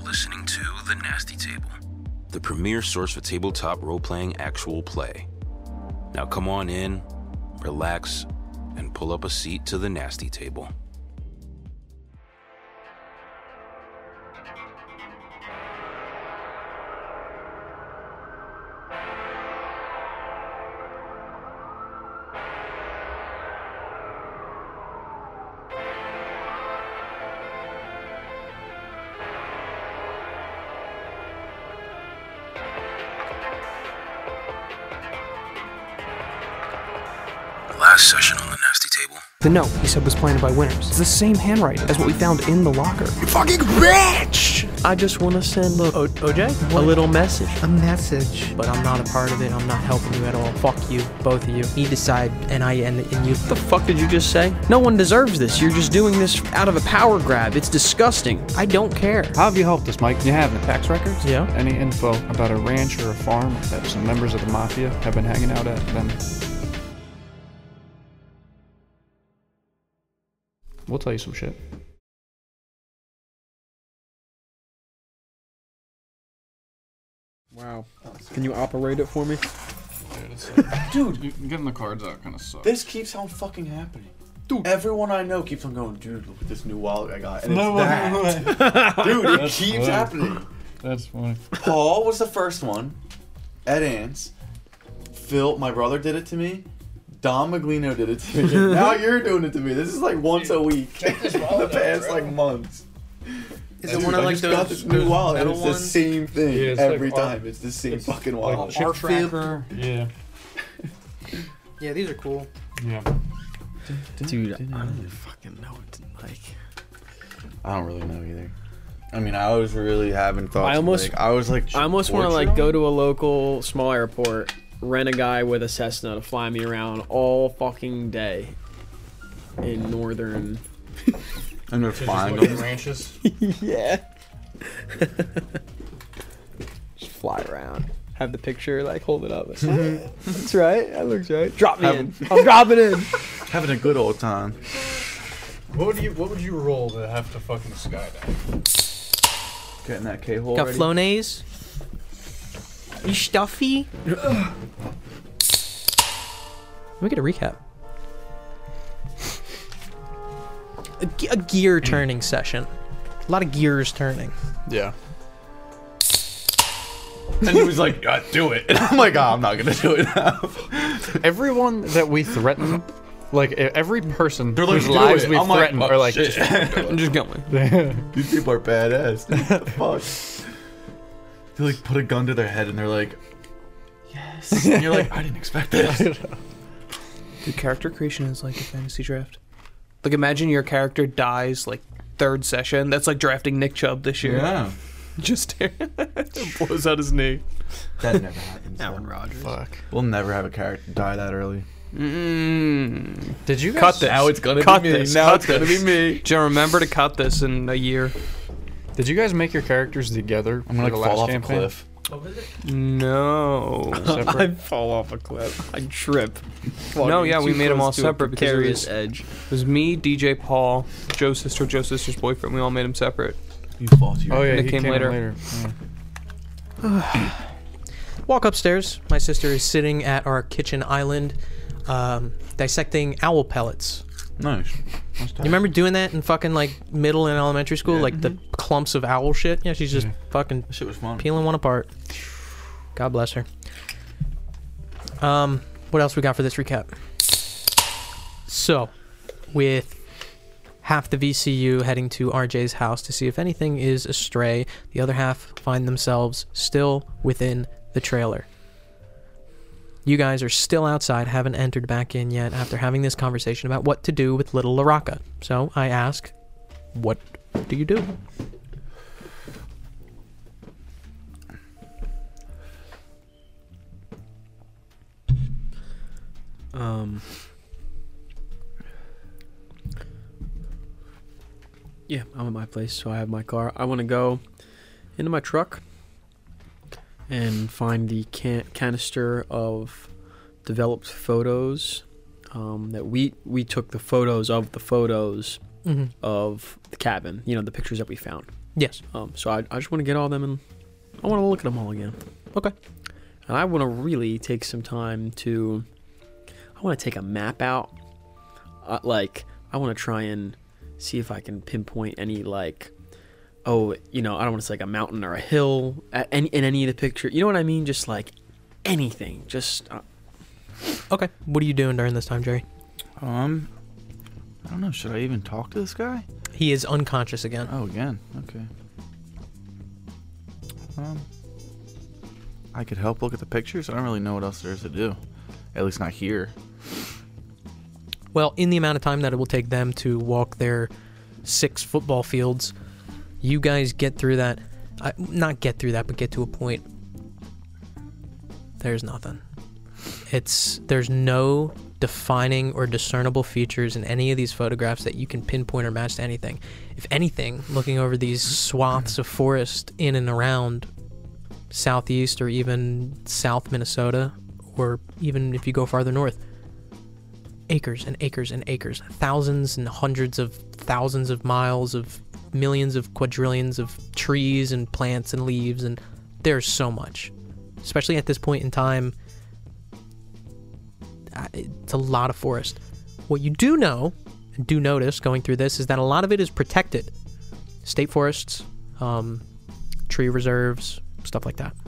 listening to The Nasty Table, the premier source for tabletop role-playing actual play. Now come on in, relax, and pull up a seat to The Nasty Table. Last session on The Nasty Table. The note, he said, was planted by Winters. It's the same handwriting as what we found in the locker. You fucking bitch! I just want to send OJ? a little message. A message. But I'm not a part of it. I'm not helping you at all. Fuck you, both of you. He decide, and you. What the fuck did you just say? No one deserves this. You're just doing this out of a power grab. It's disgusting. I don't care. How have you helped us, Mike? You haven't. Tax records? Yeah. Any info about a ranch or a farm that some members of the mafia have been hanging out at? Then we'll tell you some shit. Wow. Can you operate it for me? Dude, getting the cards out kind of sucks. This keeps on fucking happening. Dude, everyone I know keeps on going, dude, look at this new wallet I got. And No it's way. that. Dude, it That's keeps funny. happening. That's funny. Paul was the first one. Ed Ants. Phil, my brother, did it to me. Don Maglino did it to me. Now you're doing it to me. This is like once a week. The past like months. Is it one of like just got those this new wallet and metal it's the same thing Yeah, it's every like time. It's the same fucking wallet. Chip tracker. Yeah. Yeah, these are cool. Yeah. Dude, I don't fucking know what to like. I don't really know either. I mean, I was really having thoughts. I almost want to like go to a local small airport, rent a guy with a Cessna to fly me around all fucking day in northern. And they're flying them. ranches. Yeah. Just fly around. Have the picture, like, hold it up. That's right. That looks right. Drop me in. I'm dropping in. Having a good old time. What would you roll to have to fucking skydive? Getting that K-hole Got ready. Flonase. You stuffy? Let me get a recap. A gear turning session. A lot of gears turning. Yeah. And he was like, do it. And I'm like, I'm not going to do it now. Everyone that we threaten, like every person They're like, whose "Do lives it." we I'm like, threaten "Oh, are like, shit." I'm just going. These people are badass. Dude. What the fuck? They like put a gun to their head and they're like, yes. And you're like, I didn't expect this. Dude, character creation is like a fantasy draft. Like, imagine your character dies, like, third session. That's like drafting Nick Chubb this year. Yeah. Just blows out his knee. That never happens. Aaron Rodgers. fuck. We'll never have a character die that early. Did you guys Cut this. Now it's gonna Cut be me. this. Now Cut it's gonna this. be me. Joe, remember to cut this in a year. Did you guys make your characters together? I'm gonna for like the fall last off campaign? a cliff. No. Separate? I fall off a cliff. I trip. No, yeah, we Too made them close all to a separate because it precarious was, edge. it was me, DJ Paul, Joe's sister's boyfriend. We all made them separate. You fall to your Oh yeah, Nick he came came later. later. Yeah. Walk upstairs. My sister is sitting at our kitchen island, dissecting owl pellets. Nice. You remember doing that in fucking like middle and elementary school? Yeah. Like the clumps of owl shit? Yeah, she's just fucking That shit was fun. peeling one apart. God bless her. What else we got for this recap? So, with half the VCU heading to RJ's house to see if anything is astray, the other half find themselves still within the trailer. You guys are still outside, haven't entered back in yet after having this conversation about what to do with little Laraka. So I ask, what do you do? Yeah, I'm at my place, so I have my car. I want to go into my truck and find the canister of developed photos that we took the photos of the photos of the cabin. You know, the pictures that we found. Yes. So I just want to get all of them, and I want to look at them all again. Okay. And I want to really take some time to. I want to take a map out. I want to try and see if I can pinpoint any I don't want to say like a mountain or a hill in any of the picture. You know what I mean? Just like anything. Just. Okay. What are you doing during this time, Jerry? I don't know. Should I even talk to this guy? He is unconscious again. Oh, again. Okay. I could help look at the pictures. I don't really know what else there is to do. At least not here. Well, in the amount of time that it will take them to walk their 6 football fields, you guys get through that. Not get through that, but get to a point. There's nothing. There's no defining or discernible features in any of these photographs that you can pinpoint or match to anything. If anything, looking over these swaths of forest in and around southeast or even south Minnesota, or even if you go farther north, acres and acres and acres, thousands and hundreds of thousands of miles of millions of quadrillions of trees and plants and leaves, and there's so much. Especially at this point in time, it's a lot of forest. What you do know, and do notice going through this, is that a lot of it is protected. State forests, tree reserves, stuff like that.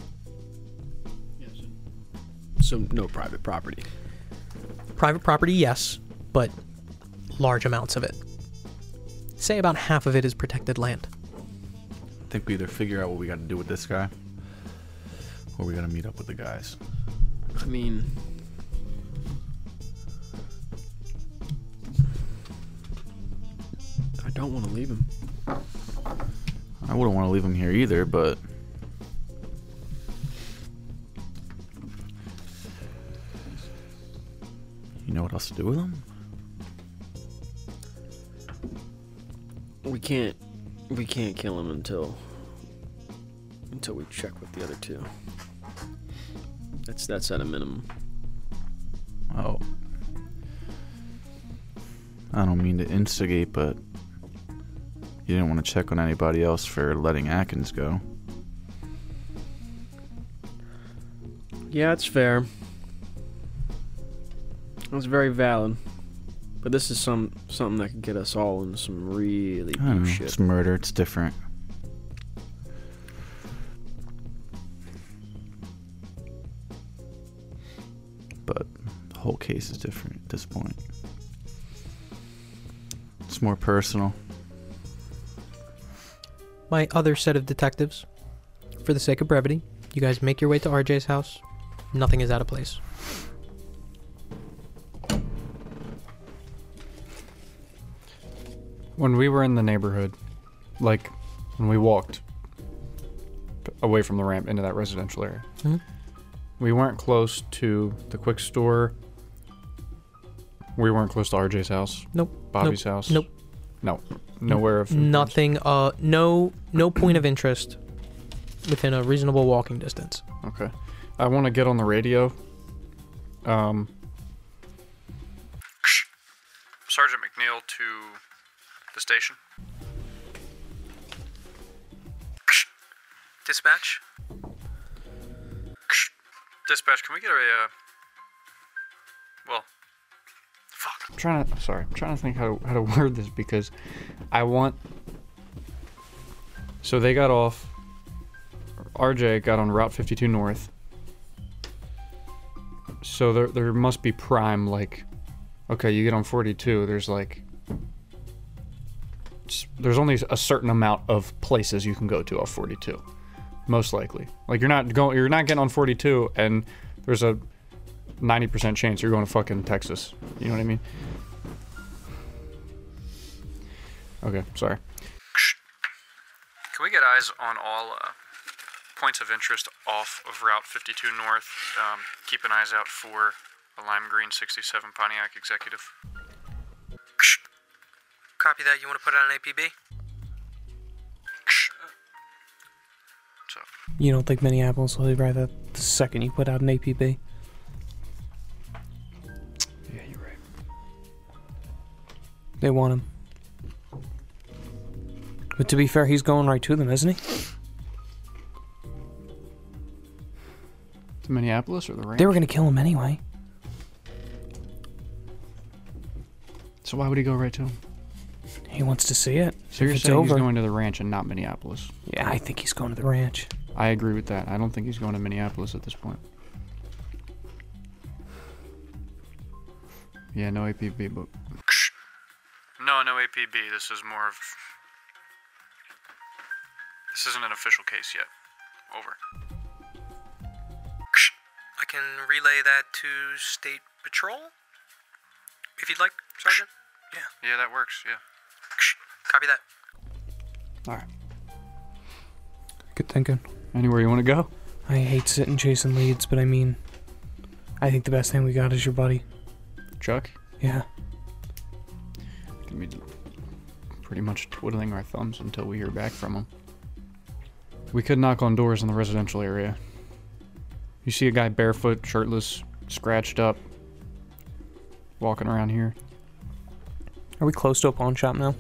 So no private property. Private property, yes, but large amounts of it. Say about half of it is protected land. I think we either figure out what we got to do with this guy, or we got to meet up with the guys. I mean, I don't want to leave him. I wouldn't want to leave him here either, but you know what else to do with him? We can't kill him until we check with the other two. That's at a minimum. Oh. I don't mean to instigate, but you didn't want to check on anybody else for letting Atkins go. Yeah, it's fair. That's very valid. But this is something that could get us all into some really deep shit. It's murder. It's different. But the whole case is different at this point. It's more personal. My other set of detectives, for the sake of brevity, you guys make your way to RJ's house. Nothing is out of place. When we were in the neighborhood, like when we walked away from the ramp into that residential area, we weren't close to the quick store. We weren't close to RJ's house. Nope. Bobby's house. Nope. No. Nowhere of nothing. No point of interest within a reasonable walking distance. Okay. I want to get on the radio. Sergeant McNeil to the station. Dispatch? Dispatch, can we get a, fuck. I'm trying to think how to word this, because I want. So they got off. RJ got on Route 52 North. So there must be prime, like, okay, you get on 42. There's there's only a certain amount of places you can go to off 42, most likely. Like you're not getting on 42, and there's a 90% chance you're going to fucking Texas. You know what I mean? Okay, sorry. Can we get eyes on all points of interest off of Route 52 North? Keep an eyes out for a lime green 67 Pontiac Executive. Copy that. You want to put out an APB? What's up? You don't think Minneapolis will leave right the second you put out an APB? Yeah, you're right. They want him. But to be fair, he's going right to them, isn't he? To Minneapolis or the ranch? They were going to kill him anyway. So why would he go right to him? He wants to see it. So you're If it's saying he's over. going to the ranch and not Minneapolis? Yeah, I think he's going to the ranch. I agree with that. I don't think he's going to Minneapolis at this point. Yeah, no APB, but No APB. This is more of... This isn't an official case yet. Over. I can relay that to State Patrol, if you'd like, Sergeant. Yeah, that works, yeah. Copy that. all right. Good thinking. Anywhere you want to go? I hate sitting chasing leads, but I mean, I think the best thing we got is your buddy. Chuck? Yeah. Can be pretty much twiddling our thumbs until we hear back from him. We could knock on doors in the residential area. You see a guy barefoot, shirtless, scratched up, walking around here. Are we close to a pawn shop now?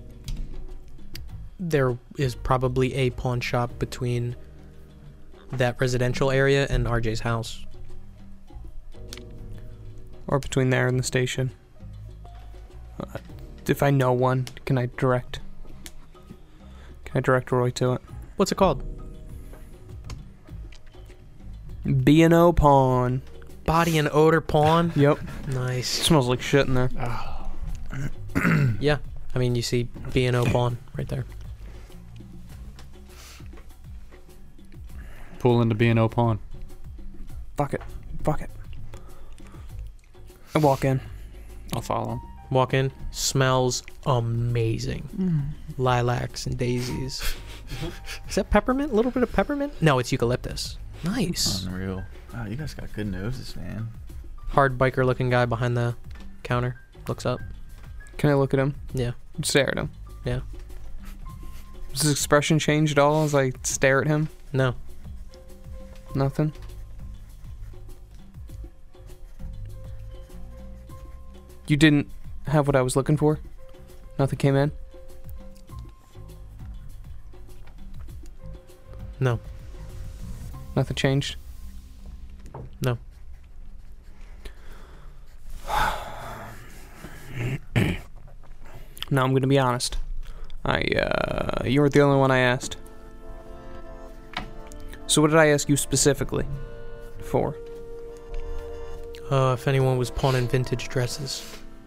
There is probably a pawn shop between that residential area and RJ's house. Or between there and the station? If I know one, can I direct Roy to it? What's it called? B&O Pawn. Body and odor pawn. Yep. Nice. Smells like shit in there. Yeah. I mean, you see B&O pawn right there. Pull into B&O Pawn. Fuck it. I walk in. I'll follow him. Walk in. Smells amazing. Lilacs and daisies. Is that peppermint? A little bit of peppermint? No, it's eucalyptus. Nice. Unreal. Wow, you guys got good noses, man. Hard biker looking guy behind the counter. Looks up. Can I look at him? Yeah. Stare at him. Yeah. Does his expression change at all as I stare at him? No. Nothing? You didn't have what I was looking for? Nothing came in? No. Nothing changed? No. No, I'm gonna be honest. You weren't the only one I asked. So what did I ask you specifically for? If anyone was pawning vintage dresses.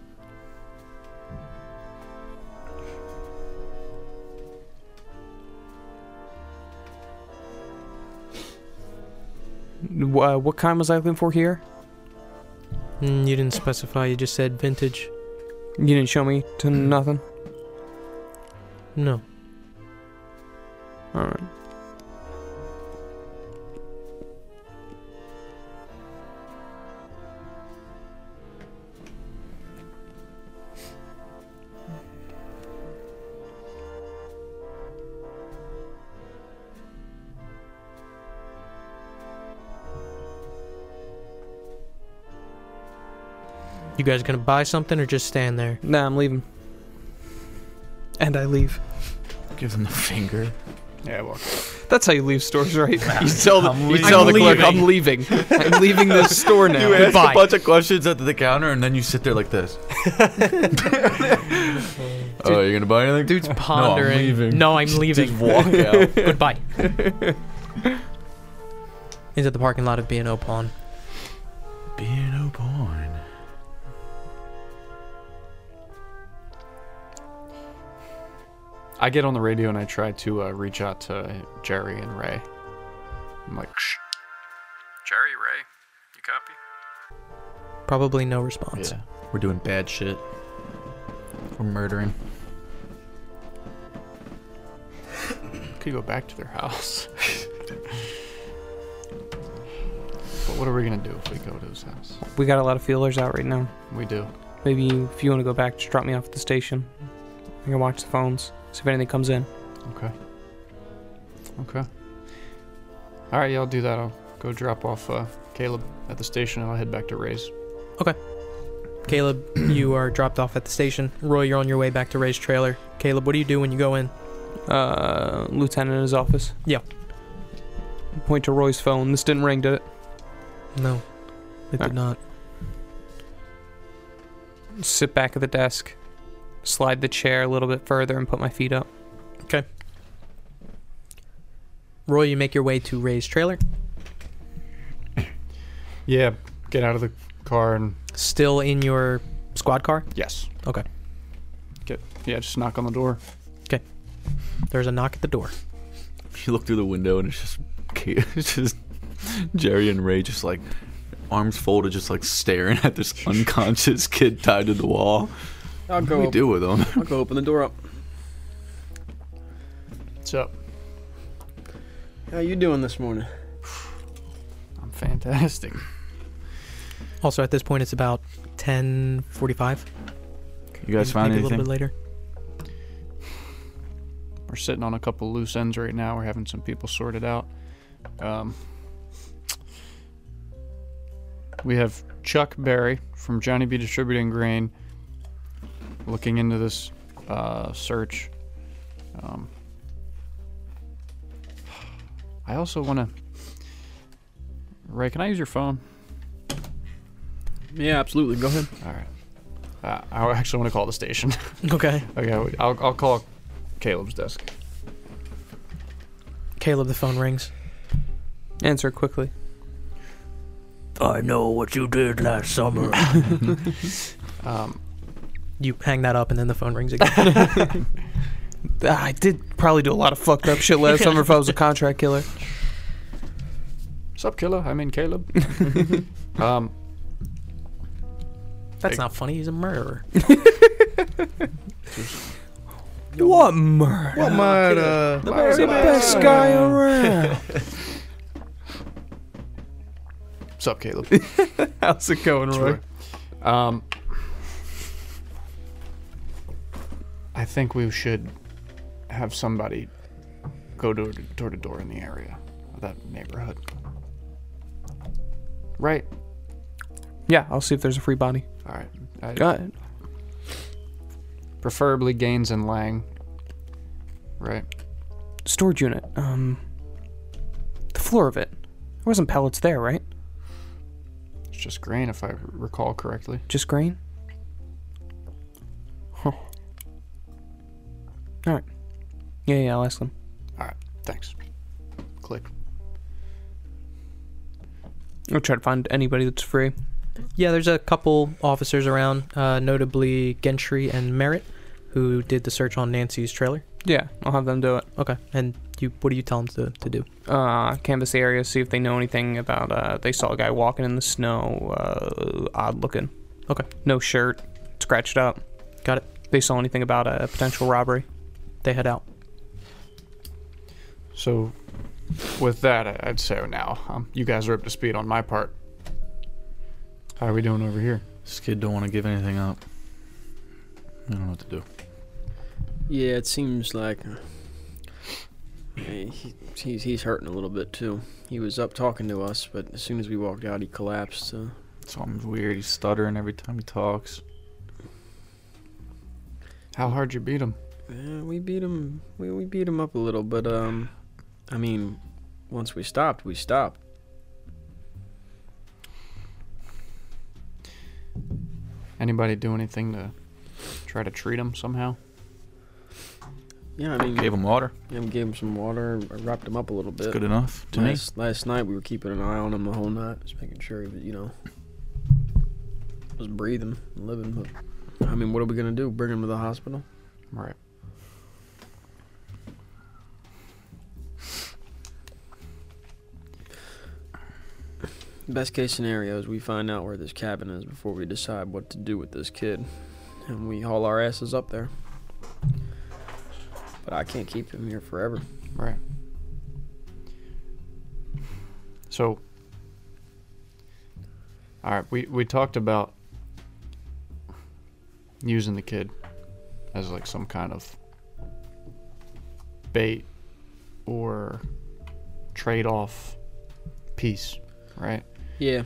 What kind was I looking for here? You didn't specify, you just said vintage. You didn't show me to nothing? No. Alright. You guys gonna buy something or just stand there? Nah, I'm leaving. And I leave. Give them the finger. Yeah, well, That's how you leave stores, right? You tell the, I'm you tell the leaving. clerk, I'm leaving. I'm leaving this store now. You ask Goodbye. a bunch of questions at the counter, and then you sit there like this. Oh, you're gonna buy anything? Dude's pondering. leaving. No, I'm leaving. Just walk out. Goodbye. Into the parking lot of B&O Pawn. B&O Pawn. I get on the radio and I try to reach out to Jerry and Ray. I'm like, Jerry, Ray, you copy? Probably no response. Yeah, we're doing bad shit. We're murdering. could go back to their house. But what are we gonna do if we go to his house? We got a lot of feelers out right now. We do. Maybe if you want to go back, just drop me off at the station. I can watch the phones, see if anything comes in. Okay. Okay. All right, yeah, I'll do that. I'll go drop off Caleb at the station, and I'll head back to Ray's. Caleb, you are dropped off at the station. Roy, you're on your way back to Ray's trailer. Caleb, what do you do when you go in? Lieutenant in his office. Yeah. Point to Roy's phone. This didn't ring, did it? No, it did not. Sit back at the desk, slide the chair a little bit further, and put my feet up. Okay. Roy, you make your way to Ray's trailer. Yeah, get out of the car and... Still in your squad car? Yes. Okay. Just knock on the door. There's a knock at the door. You look through the window and it's just Jerry and Ray just like arms folded, just like staring at this unconscious kid tied to the wall. I'll What do we do with him? I'll go open the door up. What's up? How you doing this morning? I'm fantastic. Also, at this point, it's about 10:45. You guys find Maybe a little anything? bit later. We're sitting on a couple loose ends right now. We're having some people sorted out. We have Chuck Berry from Johnny B. Distributing Grain looking into this search. I also want to... Ray, can I use your phone? Yeah, absolutely. Go ahead. All right. I actually want to call the station. Okay. Okay, I'll call Caleb's desk. Caleb, the phone rings. Answer quickly. I know what you did last summer. You hang that up and then the phone rings again. I did probably do a lot of fucked up shit last summer if I was a contract killer. Sup, killer? I mean, Caleb. That's not funny. He's a murderer. What murder? What murder? The best guy around. Sup, Caleb? How's it going, Roy? I think we should have somebody go door to door in the area of that neighborhood. Right. Yeah, I'll see if there's a free body. All right. Got it. Preferably Gaines and Lang. Right. Storage unit. The floor of it. There wasn't pellets there, right? It's just grain, if I recall correctly. Just grain? Huh. Alright. Yeah, I'll ask them. All right. Thanks. Click. I'll try to find anybody that's free. Yeah, there's a couple officers around, notably Gentry and Merritt, who did the search on Nancy's trailer. Yeah, I'll have them do it. Okay. And what do you tell them to do? Canvass the area, see if they know anything about, they saw a guy walking in the snow, odd looking. Okay. No shirt, scratched up. Got it. They saw anything about a potential robbery. They head out. So, with that, I'd say now, you guys are up to speed on my part. How are we doing over here? This kid don't want to give anything up. I don't know what to do. Yeah, it seems like he's hurting a little bit too. He was up talking to us, but as soon as we walked out, he collapsed. Something's weird. He's stuttering every time he talks. How hard you beat him? Yeah, we beat him. We beat him up a little, but I mean, once we stopped, we stopped. Anybody do anything to try to treat him somehow? Yeah, I mean, Gave him water. yeah, we gave him some water, wrapped him up a little bit. It's good enough to me. Last night we were keeping an eye on him the whole night, just making sure he was, was breathing and living. But I mean, what are we gonna do? Bring him to the hospital? Right. Best case scenario is we find out where this cabin is before we decide what to do with this kid, and we haul our asses up there. But I can't keep him here forever. Right. So, all right, we talked about using the kid as like some kind of bait or trade-off piece, right? Yeah.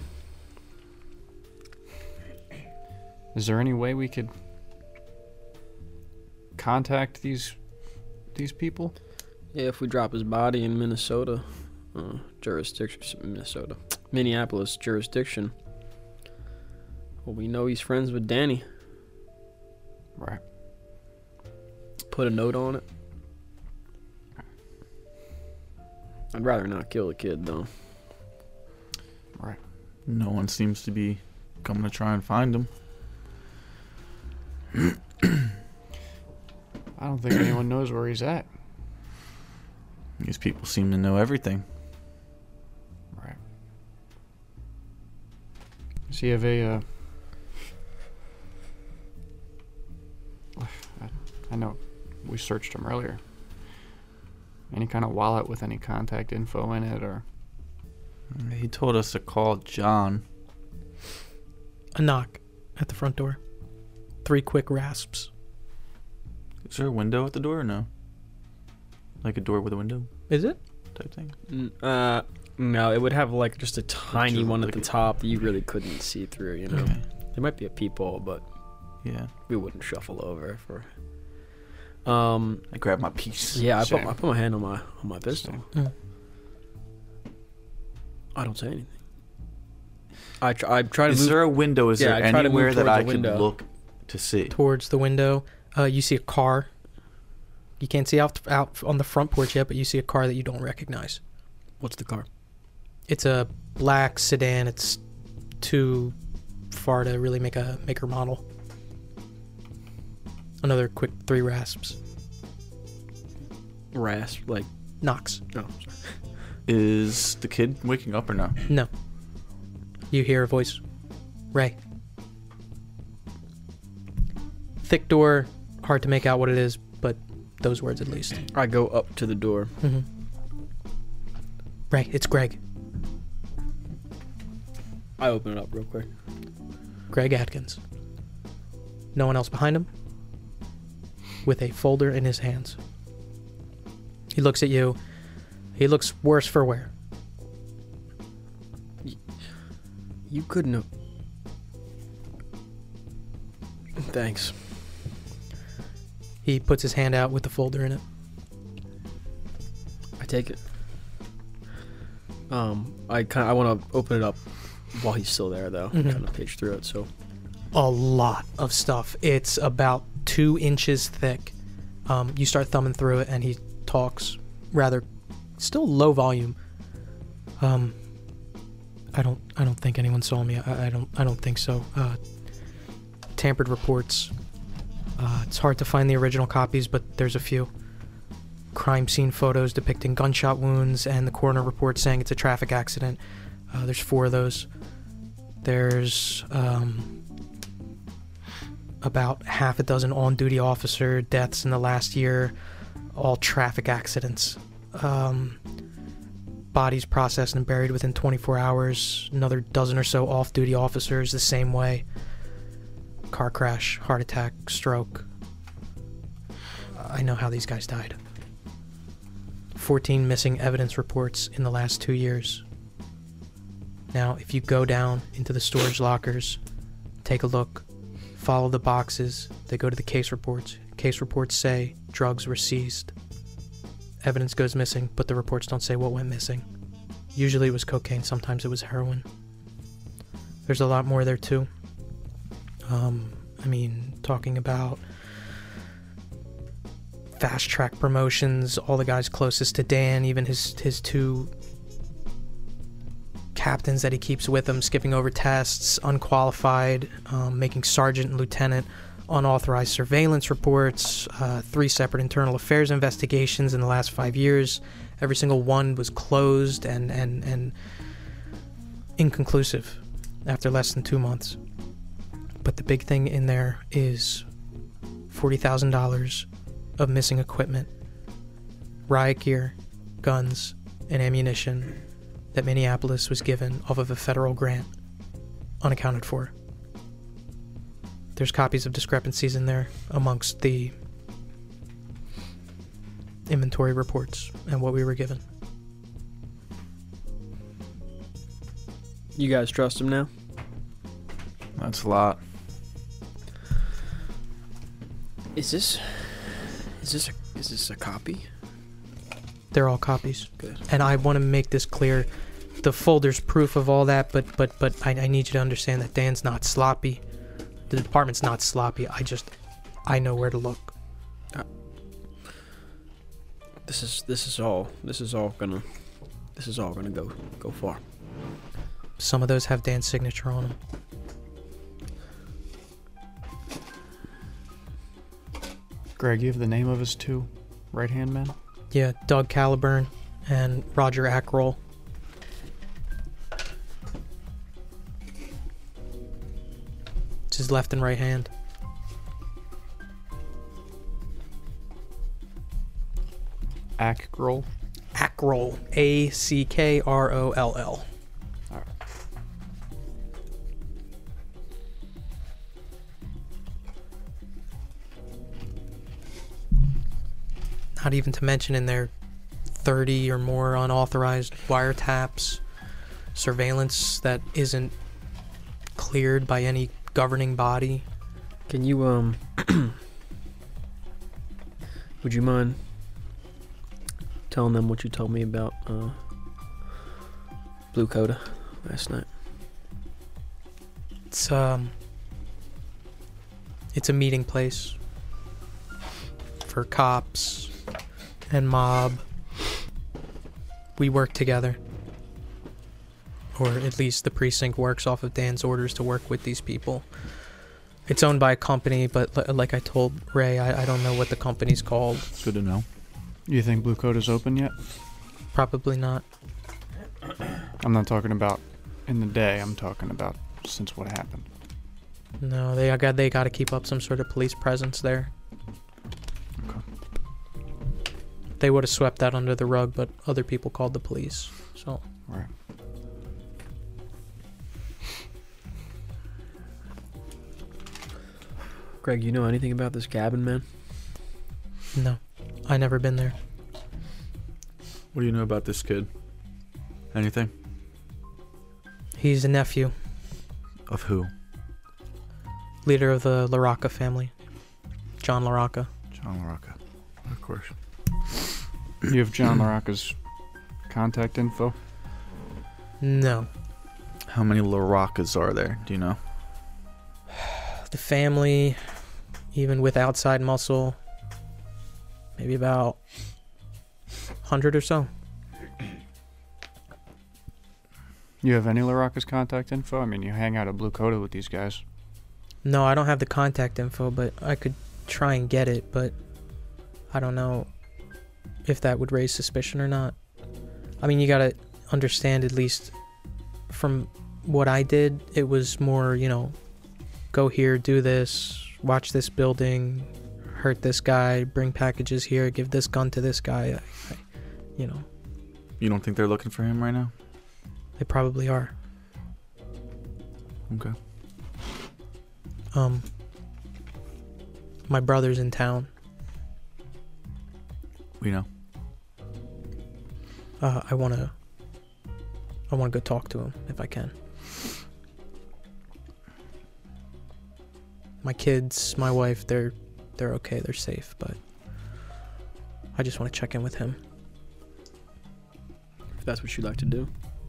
Is there any way we could contact these these people? Yeah, if we drop his body in Minnesota, Minneapolis jurisdiction, well, we know he's friends with Danny. Right. Put a note on it. I'd rather not kill the kid, though. Right. No one seems to be coming to try and find him. I don't think anyone knows where he's at. These people seem to know everything. Right. Does he have a, I know we searched him earlier. Any kind of wallet with any contact info in it, or? He told us to call John. A knock at the front door. 3 quick rasps. Is there a window at the door or no? Like a door with a window Is it? type thing? No, it would have like just a tiny Just one at like the a- top that you really couldn't see through, you know. Okay. There might be a peephole, but Yeah. we wouldn't shuffle over for. I grabbed my piece. Yeah, I Same. put my hand on my pistol. Mm. I don't say anything. I try to Is move. there a window? Is Yeah, there I try to move anywhere that towards I the could window. look to see? Towards the window, you see a car. You can't see out on the front porch yet, but you see a car that you don't recognize. What's the car? It's a black sedan. It's too far to really make her model. Another quick 3 rasps. Rasp, like. Knocks. Oh, Is the kid waking up or no? No. You hear a voice. Ray. Thick door. Hard to make out what it is, but those words at least. I go up to the door. Mm-hmm. Ray, it's Greg. I open it up real quick. Greg Atkins. No one else behind him. With a folder in his hands. He looks at you. He looks worse for wear. You couldn't have. Thanks. He puts his hand out with the folder in it. I take it. I want to open it up while he's still there, though. Mhm. Kind of page through it. So A lot of stuff. It's about 2 inches thick. You start thumbing through it, and he talks rather, still low volume. I don't think anyone saw me. I don't think so. Tampered reports. It's hard to find the original copies, but there's a few. Crime scene photos depicting gunshot wounds, and the coroner report saying it's a traffic accident. There's 4 of those. There's about half a dozen on-duty officer deaths in the last year, all traffic accidents. Bodies processed and buried within 24 hours. Another dozen or so off-duty officers the same way. Car crash, heart attack, stroke. I know how these guys died. 14 missing evidence reports in the last 2 years. Now, if you go down into the storage lockers, take a look, follow the boxes, they go to the case reports. Case reports say drugs were seized. Evidence goes missing, but the reports don't say what went missing. Usually it was cocaine, sometimes it was heroin. There's a lot more there too. Talking about fast track promotions, all the guys closest to Dan, even his 2 captains that he keeps with him, skipping over tests, unqualified, making sergeant and lieutenant, unauthorized surveillance reports, 3 separate internal affairs investigations in the last 5 years. Every single one was closed and inconclusive after less than 2 months. But the big thing in there is $40,000 of missing equipment, riot gear, guns, and ammunition that Minneapolis was given off of a federal grant, unaccounted for. There's copies of discrepancies in there amongst the inventory reports and what we were given. you guys trust him now? That's a lot. Is Is this a copy? They're all copies. Good. And I want to make this clear. The folder's proof of all that, but I need you to understand that Dan's not sloppy. The department's not sloppy. I know where to look. This is all gonna go far. Some of those have Dan's signature on them. Greg, you have the name of his two right-hand men? Yeah, Doug Caliburn and Roger Ackroll. It's his left and right hand. Ackroll? Ackroll. Ackroll. Not even to mention in there 30 or more unauthorized wiretaps, surveillance that isn't cleared by any governing body. Can you would you mind telling them what you told me about Blue Coda last night? It's a meeting place for cops and mob. We work together. Or at least the precinct works off of Dan's orders to work with these people. It's owned by a company, but like I told Ray, I don't know what the company's called. Good to know. You think Blue Coat is open yet? Probably not. I'm not talking about in the day. I'm talking about since what happened. No, they got to keep up some sort of police presence there. Okay. They would have swept that under the rug, but other people called the police. So. Right. Greg, you know anything about this cabin, man? No, I never been there. What do you know about this kid? Anything? He's a nephew, Of who? leader of the LaRocca family, John LaRocca. John LaRocca. Of course. You have John LaRocca's contact info? No, How many LaRoccas are there? Do you know? the family, even with outside muscle, maybe about 100 or so. You have any LaRocca's contact info? I mean, you hang out at Blue Coda with these guys. No, I don't have the contact info, but I could try and get it, but I don't know if that would raise suspicion or not. I mean, you gotta understand, at least from what I did, it was more, go here, do this, watch this building, hurt this guy, bring packages here, give this gun to this guy. You don't think they're looking for him right now? They probably are. Okay. My brother's in town. We know. I wanna go talk to him if I can. My kids, my wife, they're okay, they're safe, but I just want to check in with him. If that's what you'd like to do.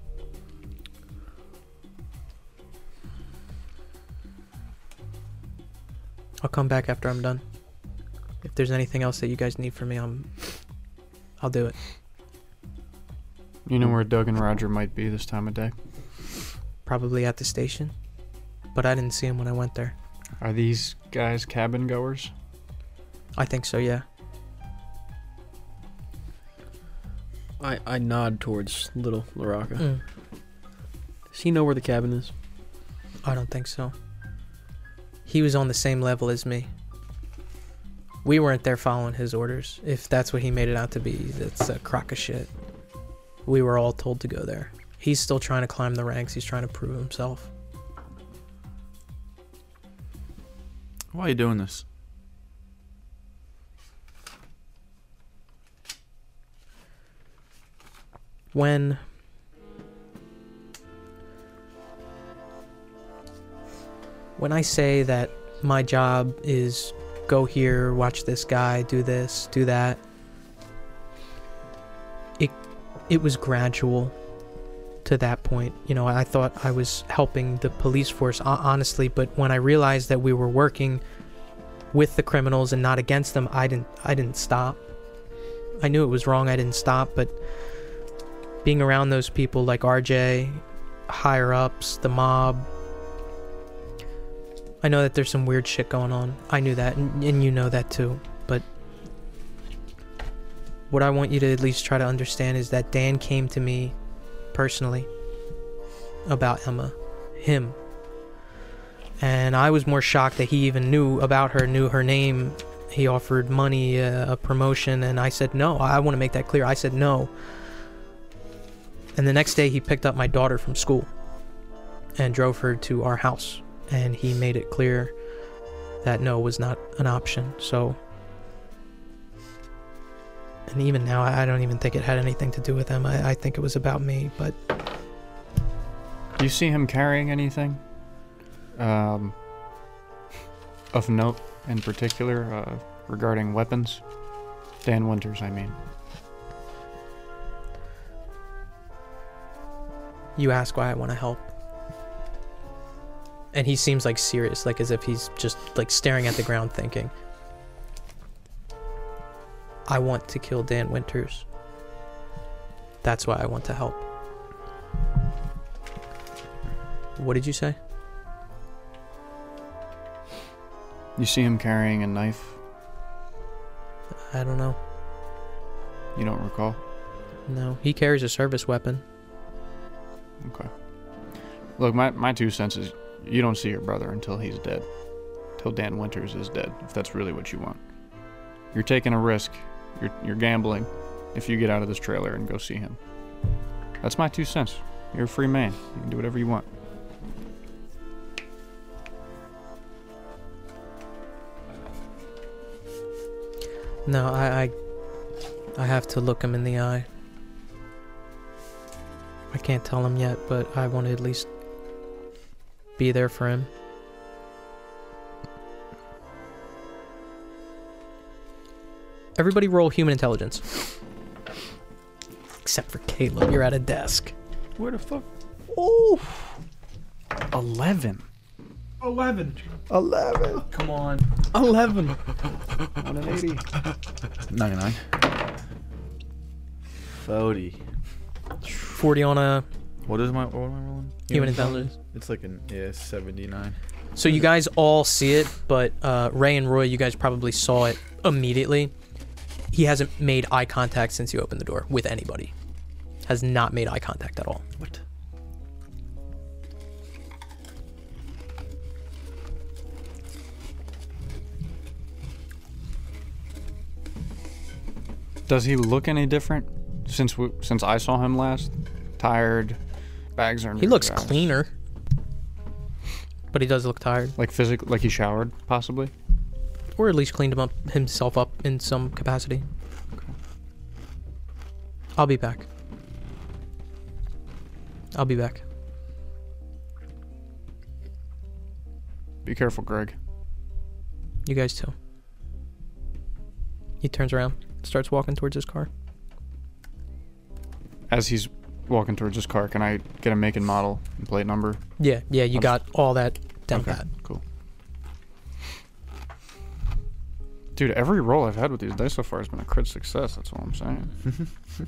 I'll come back after I'm done. If there's anything else that you guys need from me, I'll do it. You know where Doug and Roger might be this time of day? Probably at the station, but I didn't see him when I went there. Are these guys cabin goers? I think so, yeah. I nod towards little LaRocca. Mm, Does he know where the cabin is? I don't think so. He was on the same level as me. We weren't there following his orders. If that's what he made it out to be, that's a crock of shit. We were all told to go there. He's still trying to climb the ranks. He's trying to prove himself. Why are you doing this? When I say that my job is go here, watch this guy, do this, do that. It was gradual to that point. You know, I thought I was helping the police force, honestly, but when I realized that we were working with the criminals and not against them, I didn't stop. I knew it was wrong, I didn't stop, but being around those people like RJ, higher ups, the mob, I know that there's some weird shit going on. I knew that, and you know that too, but what I want you to at least try to understand is that Dan came to me personally about Emma, him. And I was more shocked that he even knew about her, knew her name. He offered money, a promotion, and I said no. I want to make that clear. I said no. And the next day he picked up my daughter from school and drove her to our house. And he made it clear that no was not an option. So, and even now, I don't even think it had anything to do with him. I think it was about me, but... Do you see him carrying anything? Of note in particular, regarding weapons? Dan Winters, I mean. You ask why I want to help. And he seems like serious, like as if he's just like staring at the ground thinking. I want to kill Dan Winters. That's why I want to help. What did you say? You see him carrying a knife? I don't know. You don't recall? No, he carries a service weapon. Okay. Look, my 2 cents is you don't see your brother until he's dead. Till Dan Winters is dead, if that's really what you want. You're taking a risk. You're gambling if you get out of this trailer and go see him. That's my 2 cents. You're a free man. You can do whatever you want. No, I have to look him in the eye. I can't tell him yet, but I want to at least be there for him. Everybody roll human intelligence. Except for Caleb, you're at a desk. Where the fuck? Oh, 11. 11. Come on. 11. On an 80. 99. 40. 40 on a What am I rolling? human intelligence. It's like 79. So you guys all see it, but Ray and Roy, you guys probably saw it immediately. He hasn't made eye contact since you opened the door with anybody. Has not made eye contact at all. What? Does he look any different since I saw him last? Tired, bags are under He looks his eyes. cleaner, but he does look tired. Like physically, like he showered, possibly? Or at least cleaned himself up in some capacity. I'll be back. Be careful, Greg. You guys too. He turns around, starts walking towards his car. As he's walking towards his car, can I get a make and model and plate number? Yeah, you got all that down pat. Cool. Dude, every roll I've had with these dice so far has been a crit success. That's all I'm saying.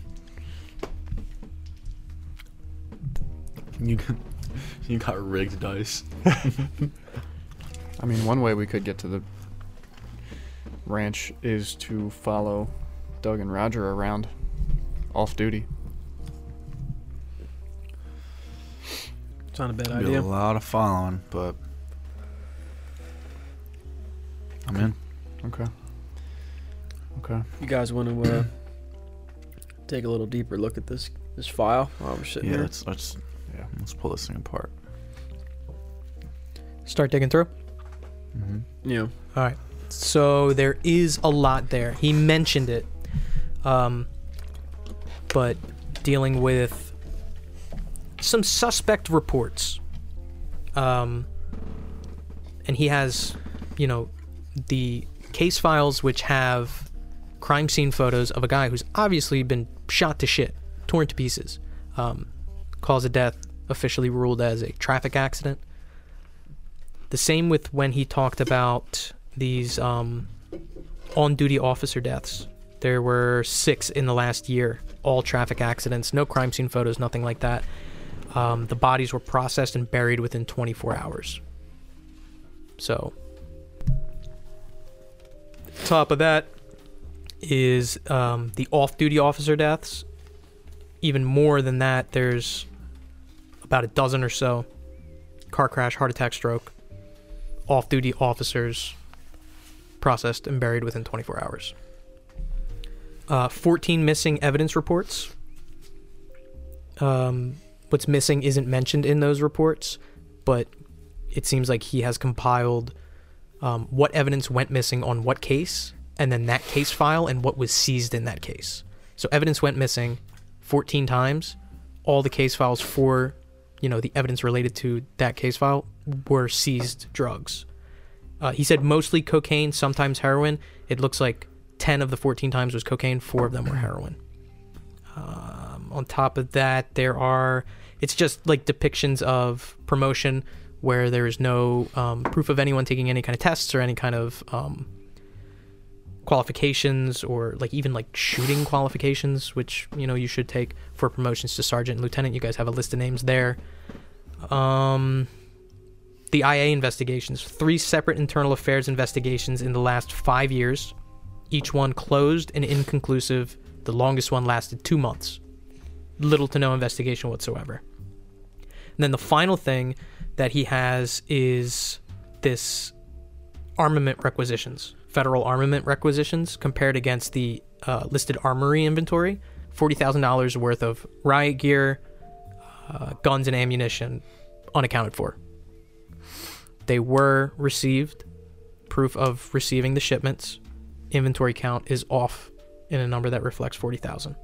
You got rigged dice. I mean, one way we could get to the ranch is to follow Doug and Roger around off duty. It's not a bad Be idea. a lot of following, but I'm in. Okay. You guys want to take a little deeper look at this file while we're sitting Yeah, here? let's pull this thing apart. Start digging through. Yeah. All right. So there is a lot there. He mentioned it, but dealing with some suspect reports, and he has, the case files which have crime scene photos of a guy who's obviously been shot to shit, torn to pieces. Cause of death officially ruled as a traffic accident. The same with when he talked about these on-duty officer deaths. There were 6 in the last year, all traffic accidents, no crime scene photos, nothing like that. The bodies were processed and buried within 24 hours. So, top of that is the off-duty officer deaths. Even more than that, there's about a dozen or so. Car crash, heart attack, stroke. Off-duty officers processed and buried within 24 hours. 14 missing evidence reports. What's missing isn't mentioned in those reports, but it seems like he has compiled what evidence went missing on what case, and then that case file and what was seized in that case. So evidence went missing 14 times. All the case files for, the evidence related to that case file were seized drugs. He said mostly cocaine, sometimes heroin. It looks like 10 of the 14 times was cocaine, 4 of them were heroin. On top of that, it's just like depictions of promotion where there is no proof of anyone taking any kind of tests or any kind of qualifications, or even shooting qualifications, which you should take for promotions to sergeant and lieutenant. You guys have a list of names there. The IA investigations, 3 separate internal affairs investigations in the last 5 years, each one closed and inconclusive. The longest one lasted 2 months. Little to no investigation whatsoever. And then the final thing that he has is this armament requisitions, federal armament requisitions, compared against the listed armory inventory. $40,000 worth of riot gear, guns and ammunition, unaccounted for. They were received, proof of receiving the shipments. Inventory count is off in a number that reflects 40,000.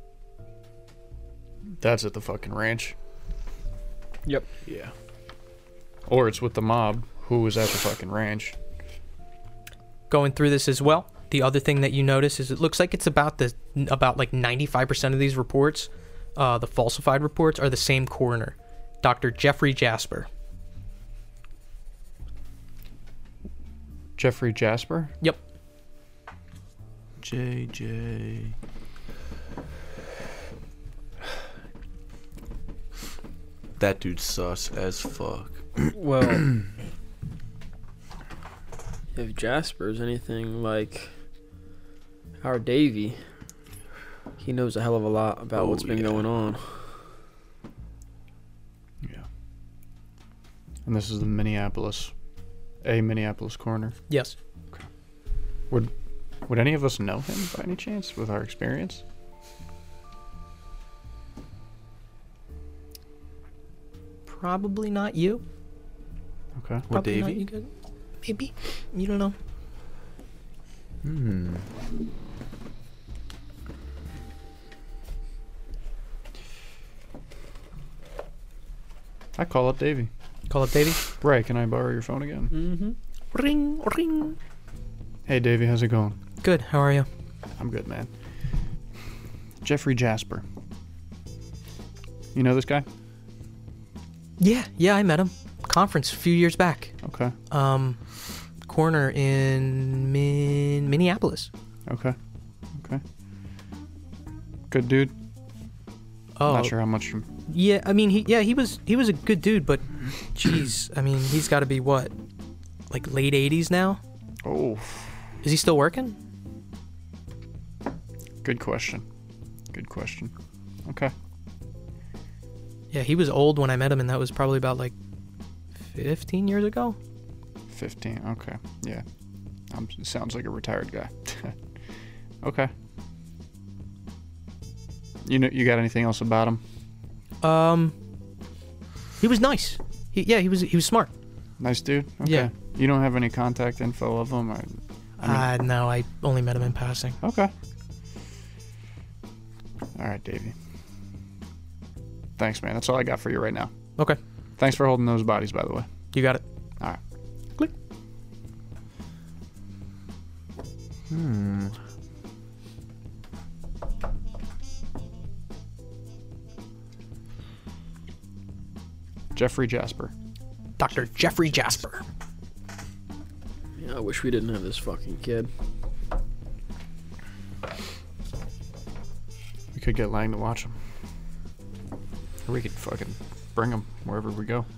That's at the fucking ranch. Yep. Yeah. Or it's with the mob who was at the fucking ranch. Going through this as well, the other thing that you notice is it looks like it's about 95% of these reports, the falsified reports, are the same coroner, Dr. Jeffrey Jasper. Jeffrey Jasper? Yep. JJ. That dude's sus as fuck. Well, if Jasper's anything like our Davey, he knows a hell of a lot about what's been going on. Yeah. And this is the Minneapolis coroner. Yes. Okay. Would any of us know him by any chance with our experience? Probably not you. Okay. What, Probably not Davey? you guys. Maybe. You don't know. I call up Davey. Call up Davey. Ray, can I borrow your phone again? Mm-hmm. Ring, ring. Hey, Davey, how's it going? Good. How are you? I'm good, man. Jeffrey Jasper. You know this guy? Yeah, I met him. Conference a few years back. Okay. Coroner in Minneapolis. Okay. Good dude. Oh, Not sure how much. yeah. I mean, he was a good dude, but jeez, I mean, he's got to be what, like late 80s now? Oh, Is he still working? good question. Okay. Yeah, he was old when I met him, and that was probably about like 15 years ago. 15. Okay. Yeah. Sounds like a retired guy. Okay. You got anything else about him? He was nice. He was smart. Nice dude. Okay. Yeah. You don't have any contact info of him? No, I only met him in passing. Okay. All right, Davey. Thanks, man. That's all I got for you right now. Okay, Thanks for holding those bodies, by the way. you got it. All right. Click. Jeffrey Jasper. Dr. Jeffrey Jasper. Yeah, I wish we didn't have this fucking kid. We could get Lang to watch him. Or we could fucking bring him wherever we go.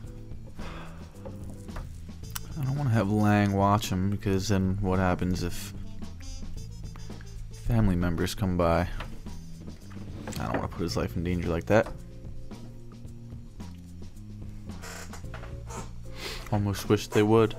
I don't want to have Lang watch him because then what happens if family members come by? I don't want to put his life in danger like that. Almost wish they would.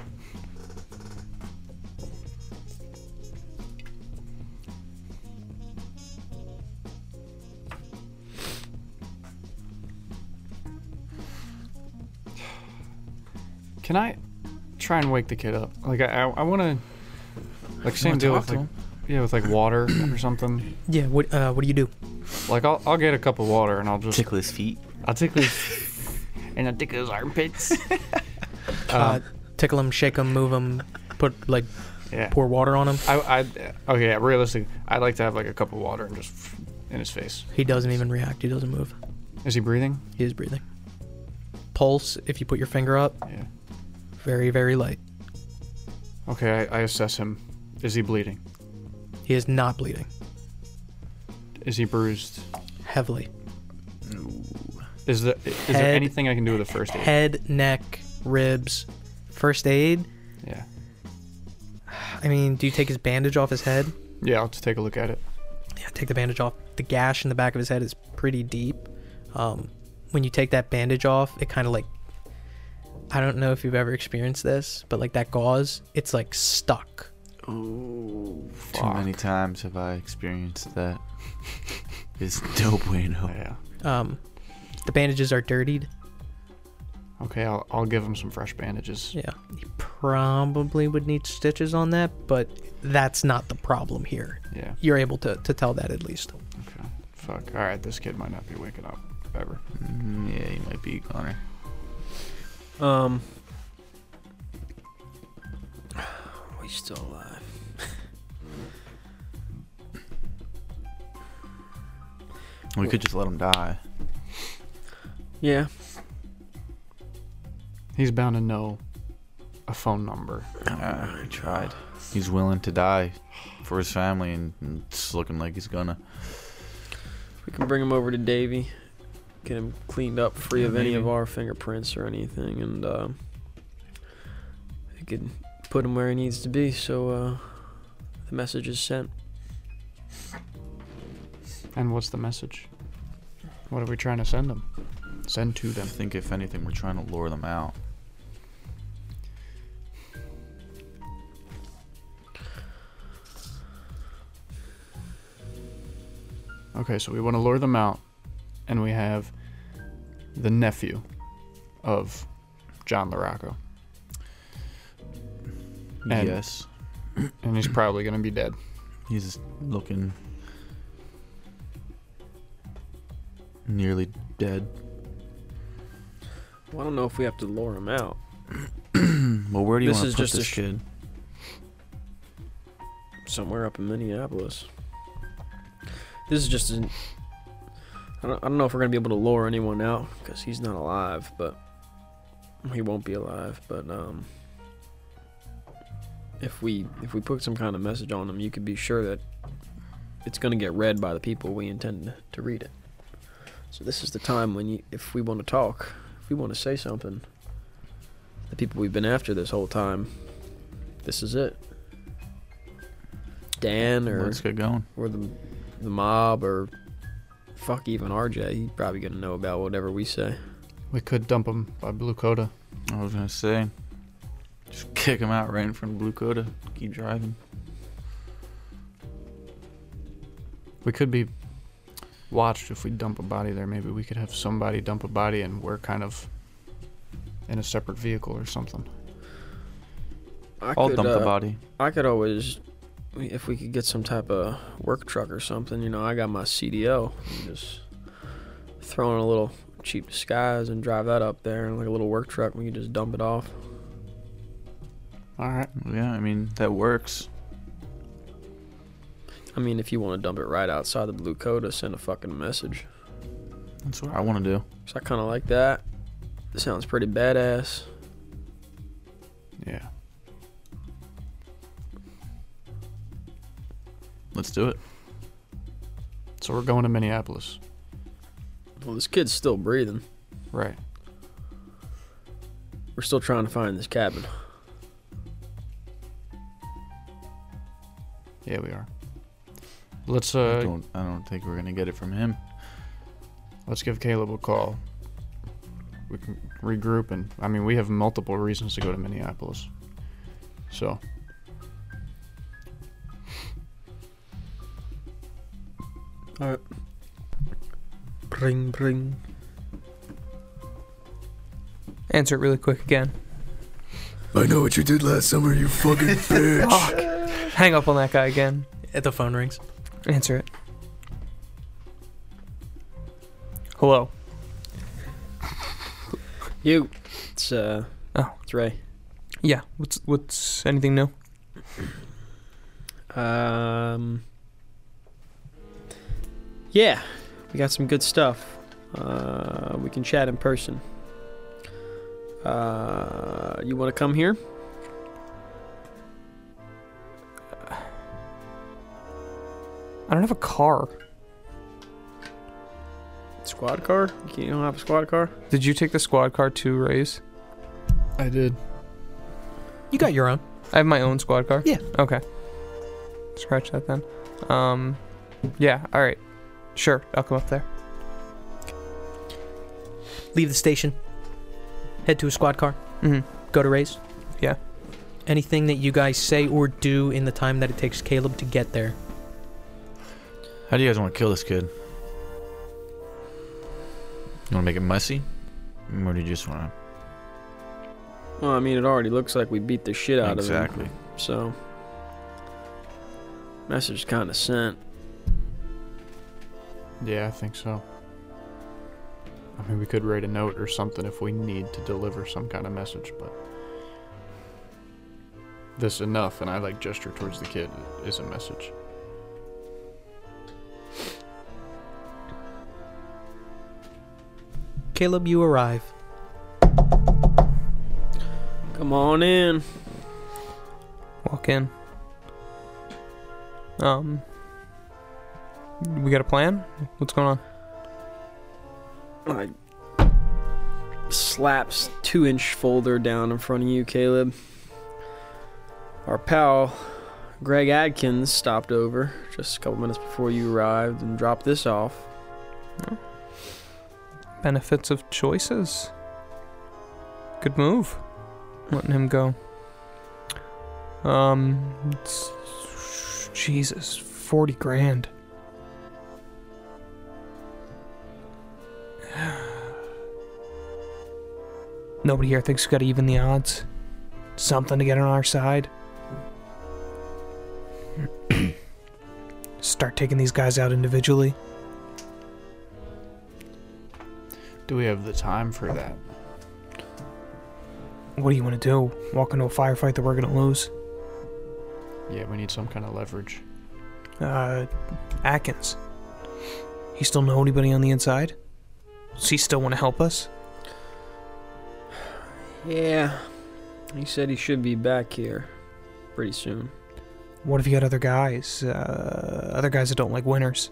Can I try and wake the kid up? Like I want to, like same deal with like, with like water or something. Yeah. What do you do? Like I'll get a cup of water and I'll just Tickle his feet. I'll tickle his and I'll tickle his armpits. Tickle him, shake him, move him, put like Yeah. pour water on him. Okay, yeah, realistically, I'd like to have like a cup of water and just in his face. He doesn't even react. He doesn't move. Is he breathing? He is breathing. Pulse, if you put your finger up, Yeah. very, very light. Okay, I assess him. Is he bleeding? He is not bleeding. Is he bruised? Heavily. Is there anything I can do with a first aid? Head, neck, ribs. First aid? Yeah. I mean, do you take his bandage off his head? Yeah, I'll just take a look at it. Yeah, take the bandage off. The gash in the back of his head is pretty deep. When you take that bandage off, it kind of like, I don't know if you've ever experienced this, but like that gauze, it's like stuck. Oh, Too many times have I experienced that. It's no bueno. Yeah. The bandages are dirtied. Okay, I'll give him some fresh bandages. Yeah, he probably would need stitches on that, but that's not the problem here. Yeah. You're able to tell that at least. Okay. Fuck. All right, this kid might not be waking up ever. Yeah, he might be Connor. We still alive. We could just let him die. Yeah. He's bound to know a phone number. He tried. He's willing to die for his family, and it's looking like he's gonna. We can bring him over to Davy, get him cleaned up, free of any maybe. of our fingerprints or anything, and we could put him where he needs to be so the message is sent. And what's the message? What are we trying to send them? Send to I them. think if anything, we're trying to lure them out. Okay, so we want to lure them out, and we have the nephew of John LaRocco. And- Yes. And he's probably going to be dead. He's looking nearly dead. Well, I don't know if we have to lure him out. Well, where do you This want is to put just a this kid? Somewhere up in Minneapolis. This is just an... I don't know if we're going to be able to lure anyone out, because he's not alive, but... He won't be alive, but, if we put some kind of message on him, you could be sure that it's going to get read by the people we intend to read it. So this is the time when if we want to talk, if we want to say something, the people we've been after this whole time, this is it. Dan or Let's get going. the mob or fuck even RJ, he's probably going to know about whatever we say. We could dump him by Blue Coda. I was gonna say, just kick him out right in front of Blue Coda. Keep driving. We could be watched if we dump a body there. Maybe we could have somebody dump a body and we're kind of in a separate vehicle or something. I'll dump the body. I could always, if we could get some type of work truck or something, you know, I got my CDO. Just throw in a little cheap disguise and drive that up there in like a little work truck. We can just dump it off. All right. Yeah, I mean that works. I mean, if you want to dump it right outside the Blue Coda, send a fucking message. That's what I want to do. So I kind of like that. It sounds pretty badass. Yeah. Let's do it. So we're going to Minneapolis. Well, this kid's still breathing. Right. We're still trying to find this cabin. Yeah, we are. Let's I don't think we're gonna get it from him. let's give Caleb a call. We can regroup, and I mean, we have multiple reasons to go to Minneapolis. So Alright. Bring, bring. Answer it really quick again. I know what you did last summer, you fucking bitch. Fuck. Hang up on that guy again. The phone rings. Answer it. Hello. You. It's it's Ray. Yeah. What's anything new? Yeah, we got some good stuff. We can chat in person. You want to come here? I don't have a car. Squad car? You don't have a squad car? Did you take the squad car to Ray's? I did. You got your own. I have my own squad car? Yeah. Okay. Scratch that then. Yeah, alright. Sure, I'll come up there. Leave the station. Head to a squad car. Mm-hmm. Go to Ray's. Yeah. Anything that you guys say or do in the time that it takes Caleb to get there. How do you guys want to kill this kid? You want to make it messy? Or do you just want to... Well, I mean, it already looks like we beat the shit out Exactly. of him. So, message kind of sent. Yeah, I think so. I mean, we could write a note or something if we need to deliver some kind of message, but this enough, and I like gesture towards the kid, is a message. Caleb, you arrive. Come on in. Walk in. We got a plan? What's going on? Slaps 2-inch folder down in front of you, Caleb. Our pal, Greg Adkins, stopped over just a couple minutes before you arrived and dropped this off. Benefits of choices. Good move. Letting him go. Jesus, 40 grand. Nobody here thinks we gotta even the odds. Something to get on our side. Start taking these guys out individually. Do we have the time for that? What do you want to do? Walk into a firefight that we're gonna lose? Yeah, we need some kind of leverage. Atkins. He still know anybody on the inside? Does he still want to help us? Yeah. He said he should be back here pretty soon. What if you got other guys? Other guys that don't like winners?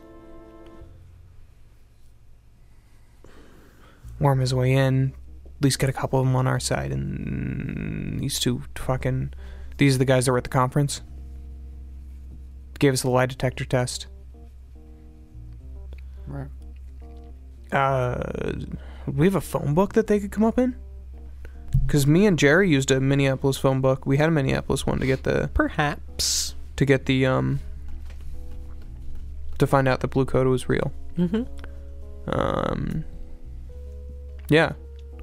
Worm his way in. At least get a couple of them on our side. And these two fucking... These are the guys that were at the conference. Gave us the lie detector test. Right. We have a phone book that they could come up in? Because me and Jerry used a Minneapolis phone book. We had a Minneapolis one to get the... Perhaps. To get the, to find out that Blue Coda was real. Mm-hmm. Yeah.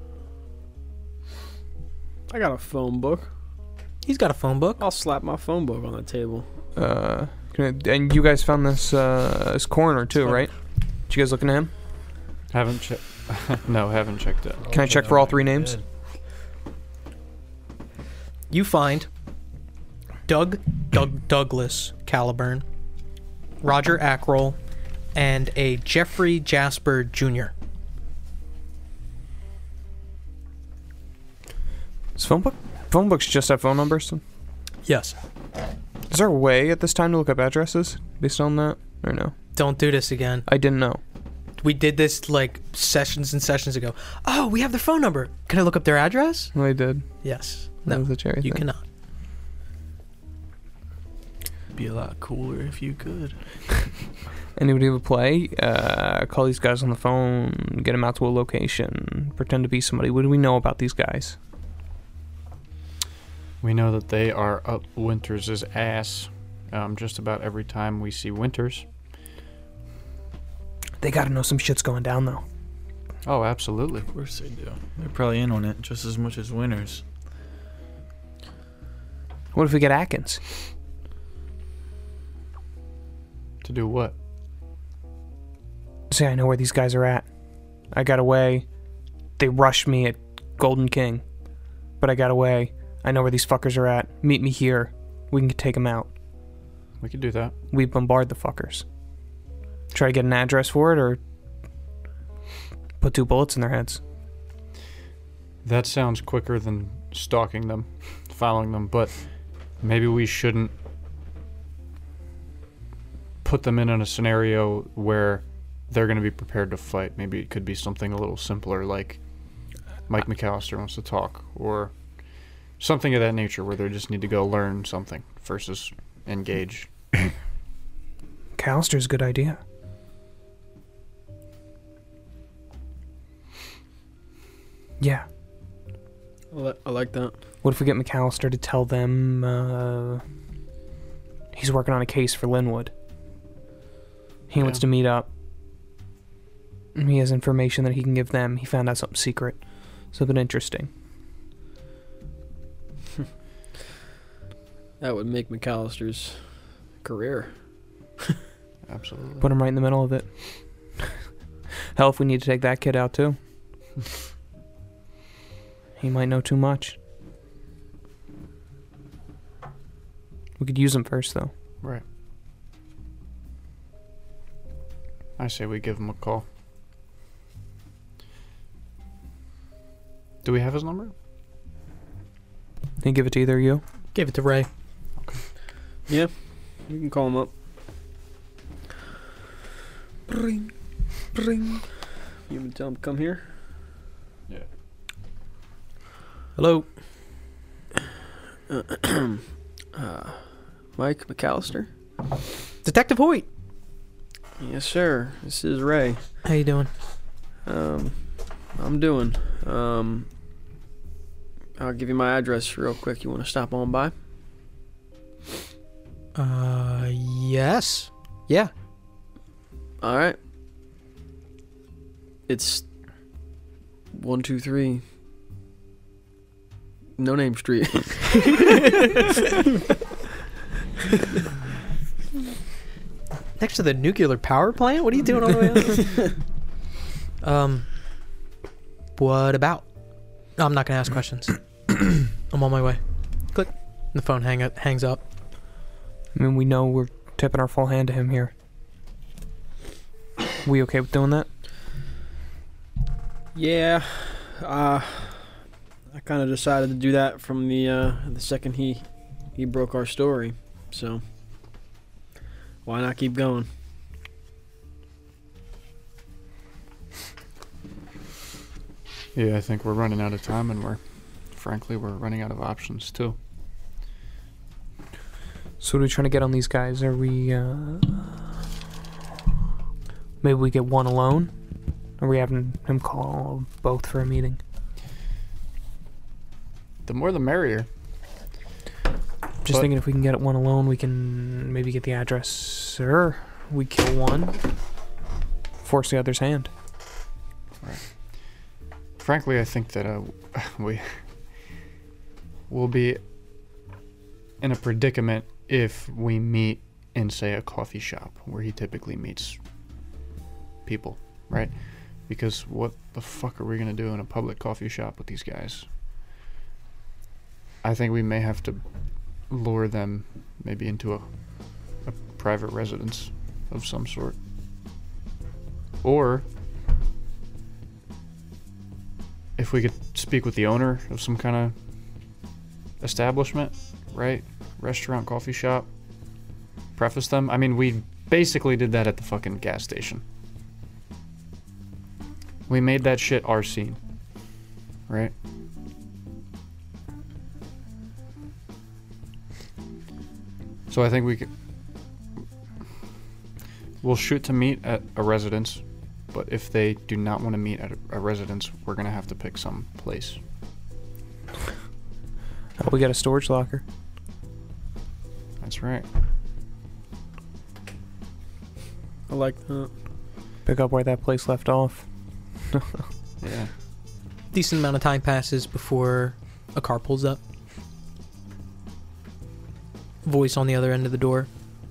I got a phone book. He's got a phone book. I'll slap my phone book on the table. And you guys found this coroner too, right? Did you guys look into him? Haven't checked. No, haven't checked it. Can I check for all three names? You find Douglas Caliburn, Roger Ackroll, and a Jeffrey Jasper Jr. Does phone books just have phone numbers? Yes. Is there a way at this time to look up addresses based on that, or no? Don't do this again. I didn't know. We did this like sessions and sessions ago. Oh, we have their phone number. Can I look up their address? Well, I did. Yes. That No, was a cherry you thing. cannot. Be a lot cooler if you could. Anybody have a play? Call these guys on the phone, get them out to a location, pretend to be somebody. What do we know about these guys? We know that they are up Winters' ass just about every time we see Winters. They gotta know some shit's going down, though. Oh, absolutely. Of course they do. They're probably in on it just as much as Winters. What if we get Atkins? To do what? Say I know where these guys are at. I got away. They rushed me at Golden King. But I got away. I know where these fuckers are at. Meet me here. We can take them out. We could do that. We bombard the fuckers. Try to get an address for it, or put 2 bullets in their heads. That sounds quicker than stalking them, following them, but maybe we shouldn't put them in a scenario where they're going to be prepared to fight. Maybe it could be something a little simpler, like Mike McAllister wants to talk, or something of that nature where they just need to go learn something versus engage. McAllister's a good idea. Yeah. I like that. What if we get McAllister to tell them he's working on a case for Linwood? He wants to meet up. He has information that he can give them. He found out something secret. Something interesting. That would make McAllister's career. Absolutely. Put him right in the middle of it. Hell, if we need to take that kid out too. He might know too much. We could use him first, though. Right. I say we give him a call. Do we have his number? Can you give it to either of you? Give it to Ray. Yeah, you can call him up. Bring, bring. You can tell him to come here. Yeah. Hello. Mike McAllister? Detective Hoyt. Yes, sir. This is Ray. How you doing? I'm doing. I'll give you my address real quick. You want to stop on by? Yes. Yeah. All right. It's 123 No Name Street. Next to the nuclear power plant? What are you doing all the way up? What about? No, I'm not gonna ask questions. I'm on my way. Click. The phone hangs up. I mean, we know we're tipping our full hand to him here. We okay with doing that? Yeah. I kind of decided to do that from the second he broke our story. So why not keep going? Yeah, I think we're running out of time, and frankly, we're running out of options too. So what are we trying to get on these guys? Are we, maybe we get one alone? Or are we having him call both for a meeting? The more the merrier. Just thinking if we can get one alone, we can maybe get the address. Sir, we kill one, force the other's hand. Right. Frankly, I think that we'll be in a predicament if we meet in, say, a coffee shop where he typically meets people, right? Because what the fuck are we going to do in a public coffee shop with these guys? I think we may have to lure them maybe into a private residence of some sort. Or if we could speak with the owner of some kind of establishment, right? Restaurant, coffee shop. Preface them. I mean, we basically did that at the fucking gas station. We made that shit our scene. Right? So I think we'll shoot to meet at a residence, but if they do not want to meet at a residence, we're gonna have to pick some place. Oh, we got a storage locker. That's right. I like that. Pick up where that place left off. Yeah. Decent amount of time passes before a car pulls up. Voice on the other end of the door.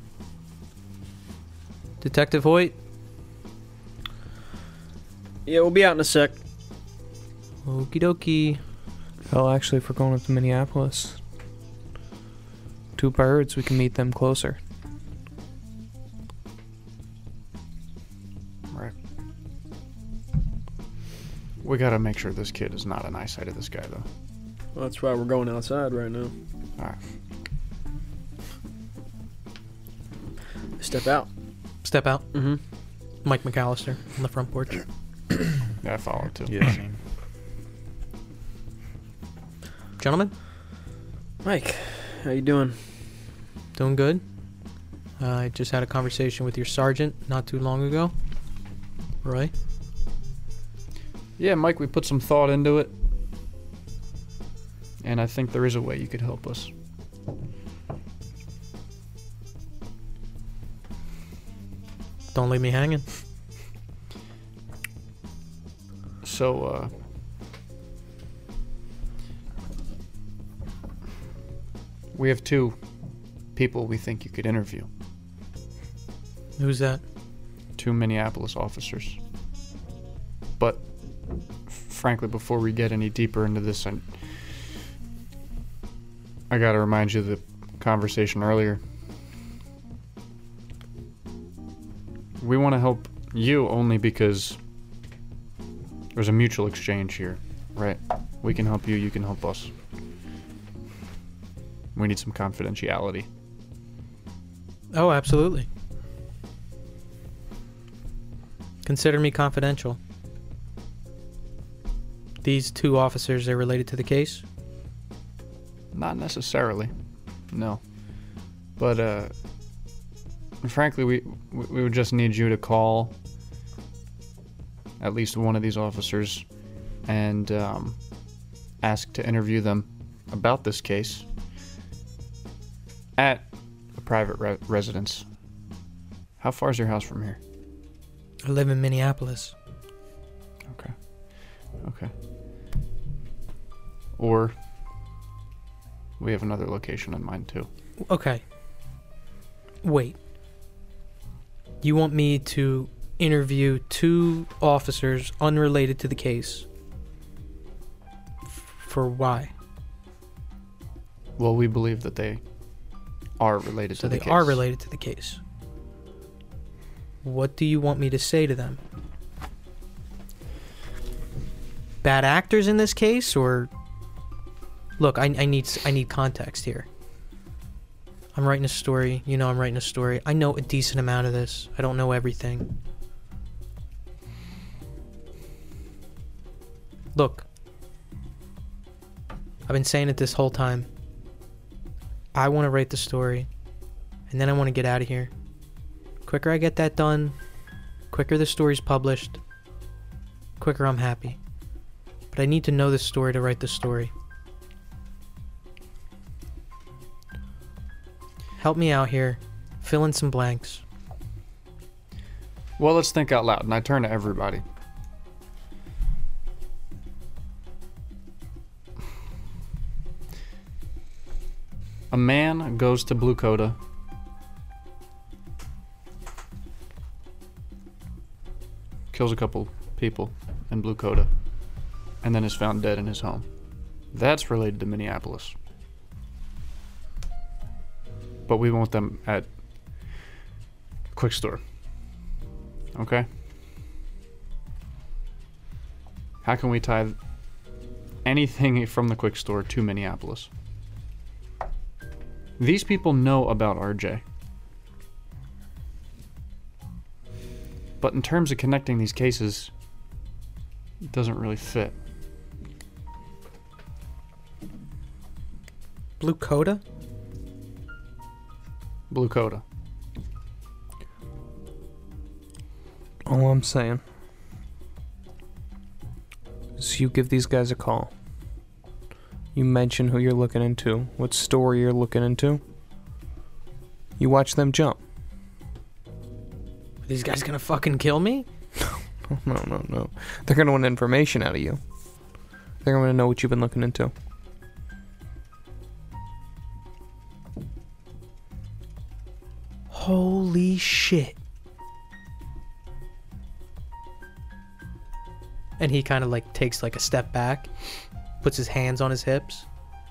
Detective Hoyt? Yeah, we'll be out in a sec. Okie dokie. Well, actually, if we're going up to Minneapolis, 2 birds, we can meet them closer. Right. We gotta make sure this kid is not an eyesight of this guy, though. Well, that's why we're going outside right now. Alright. Step out. Step out. Mm-hmm. Mike McAllister on the front porch. Yeah, I follow too. Yeah, same. Gentlemen, Mike, how you doing? doing good. I just had a conversation with your sergeant not too long ago. Roy? Yeah, Mike, we put some thought into it. And I think there is a way you could help us. Don't leave me hanging. So, we have 2 people we think you could interview. Who's that? 2 Minneapolis officers. But, frankly, before we get any deeper into this, I gotta remind you of the conversation earlier. We want to help you only because there's a mutual exchange here, right? We can help you, you can help us. We need some confidentiality. Oh, absolutely. Consider me confidential. These 2 officers are related to the case? Not necessarily, no. But, frankly, we would just need you to call at least one of these officers and ask to interview them about this case at a private residence. How far is your house from here? I live in Minneapolis. Okay. Or we have another location in mind too. Okay. Wait. You want me to interview 2 officers unrelated to the case? For why? Well, we believe that they are related to the case. So they are related to the case. What do you want me to say to them? Bad actors in this case, or... Look, I need context here. I'm writing a story. You know I'm writing a story. I know a decent amount of this. I don't know everything. Look. I've been saying it this whole time. I want to write the story, and then I want to get out of here. Quicker I get that done, quicker the story's published, quicker I'm happy. But I need to know this story to write the story. Help me out here. Fill in some blanks. Well, let's think out loud, and I turn to everybody. A man goes to Blue Coda. Kills a couple people in Blue Coda. And then is found dead in his home. That's related to Minneapolis. But we want them at quick store. Okay? How can we tie anything from the quick store to Minneapolis? These people know about RJ. But in terms of connecting these cases, it doesn't really fit. Blue Coda? Blue Coda. All I'm saying is you give these guys a call. You mention who you're looking into, what story you're looking into. You watch them jump. Are these guys gonna fucking kill me? No. They're gonna want information out of you. They're gonna know what you've been looking into. Holy shit. And he kind of like takes like a step back, puts his hands on his hips.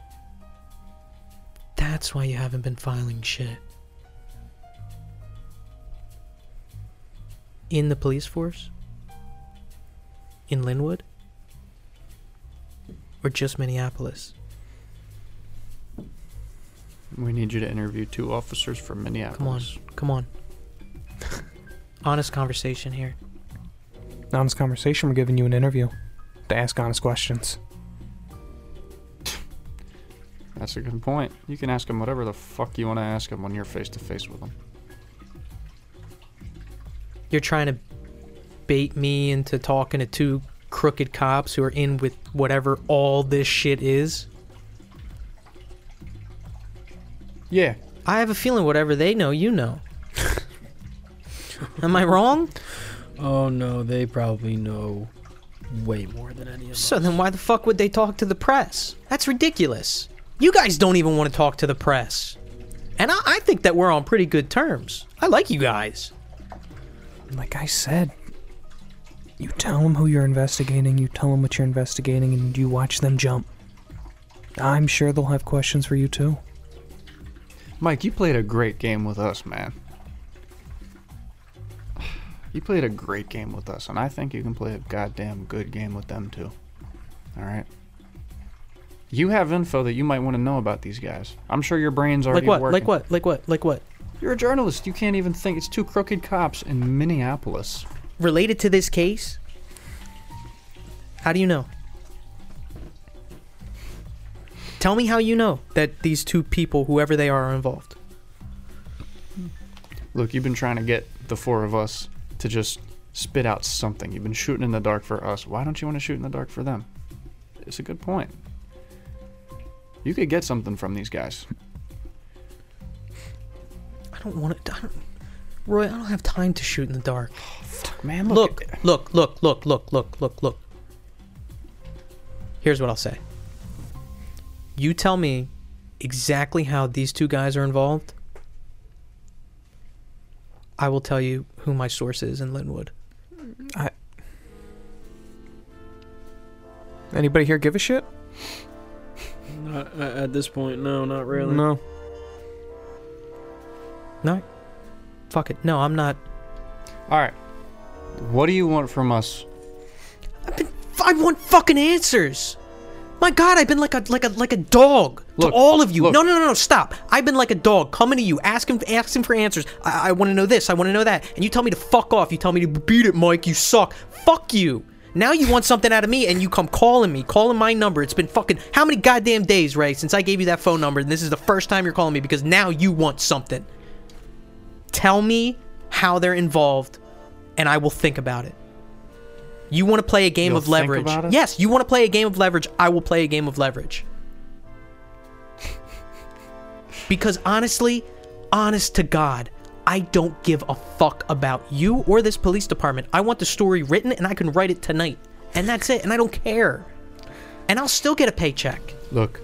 That's why you haven't been filing shit. In the police force? In Linwood? Or just Minneapolis? We need you to interview 2 officers from Minneapolis. Come on. Honest conversation here. Honest conversation, we're giving you an interview to ask honest questions. That's a good point. You can ask them whatever the fuck you want to ask them when you're face to face with them. You're trying to bait me into talking to 2 crooked cops who are in with whatever all this shit is? Yeah. I have a feeling whatever they know, you know. Am I wrong? Oh no, they probably know way more than any of us. So then why the fuck would they talk to the press? That's ridiculous. You guys don't even want to talk to the press. And I think that we're on pretty good terms. I like you guys. Like I said, you tell them who you're investigating, you tell them what you're investigating, and you watch them jump. I'm sure they'll have questions for you too. Mike, you played a great game with us, man. You played a great game with us, and I think you can play a goddamn good game with them too. Alright? You have info that you might want to know about these guys. I'm sure your brain's already working. Like what? You're a journalist. You can't even think. It's 2 crooked cops in Minneapolis. Related to this case? How do you know? Tell me how you know that these 2 people, whoever they are involved. Look, you've been trying to get the 4 of us to just spit out something. You've been shooting in the dark for us. Why don't you want to shoot in the dark for them? It's a good point. You could get something from these guys. I don't want to... Roy, I don't have time to shoot in the dark. Oh, fuck, man, Look. Here's what I'll say. You tell me exactly how these 2 guys are involved. I will tell you who my source is in Linwood. Anybody here give a shit? Not at this point, no, not really. No. No. Fuck it. No, I'm not. Alright. What do you want from us? I want fucking answers. My God, I've been like a dog Look, to all of you. look. No, stop. I've been like a dog coming to you, asking for answers. I want to know this, I want to know that, and you tell me to fuck off. You tell me to beat it, Mike. You suck. Fuck you. Now you want something out of me, and you come calling my number. It's been fucking how many goddamn days, Ray, since I gave you that phone number, and this is the first time you're calling me because now you want something. Tell me how they're involved, and I will think about it. You want to play a game You'll of leverage? think about it? Yes, you want to play a game of leverage. I will play a game of leverage. Because honestly, honest to God, I don't give a fuck about you or this police department. I want the story written and I can write it tonight. And that's it. And I don't care. And I'll still get a paycheck. Look.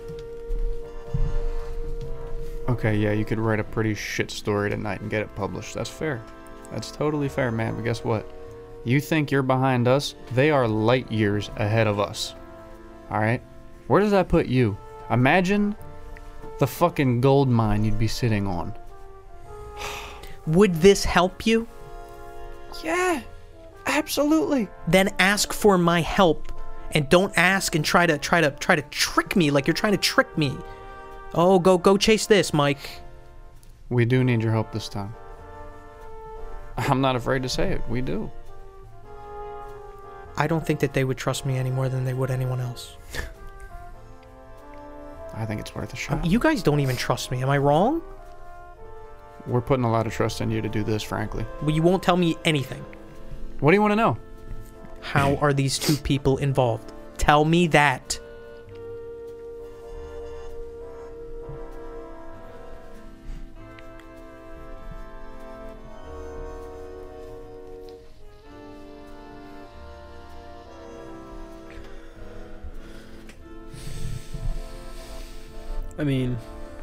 Okay, yeah, you could write a pretty shit story tonight and get it published. That's fair. That's totally fair, man. But guess what? You think you're behind us? They are light years ahead of us. Alright? Where does that put you? Imagine the fucking gold mine you'd be sitting on. Would this help you? Yeah, absolutely. Then ask for my help, and don't ask and try to trick me like you're trying to trick me. Oh, go chase this, Mike. We do need your help this time. I'm not afraid to say it. We do. I don't think that they would trust me any more than they would anyone else. I think it's worth a shot. You guys don't even trust me. Am I wrong? We're putting a lot of trust in you to do this, frankly. Well, you won't tell me anything. What do you want to know? How are these two people involved? Tell me that. I mean,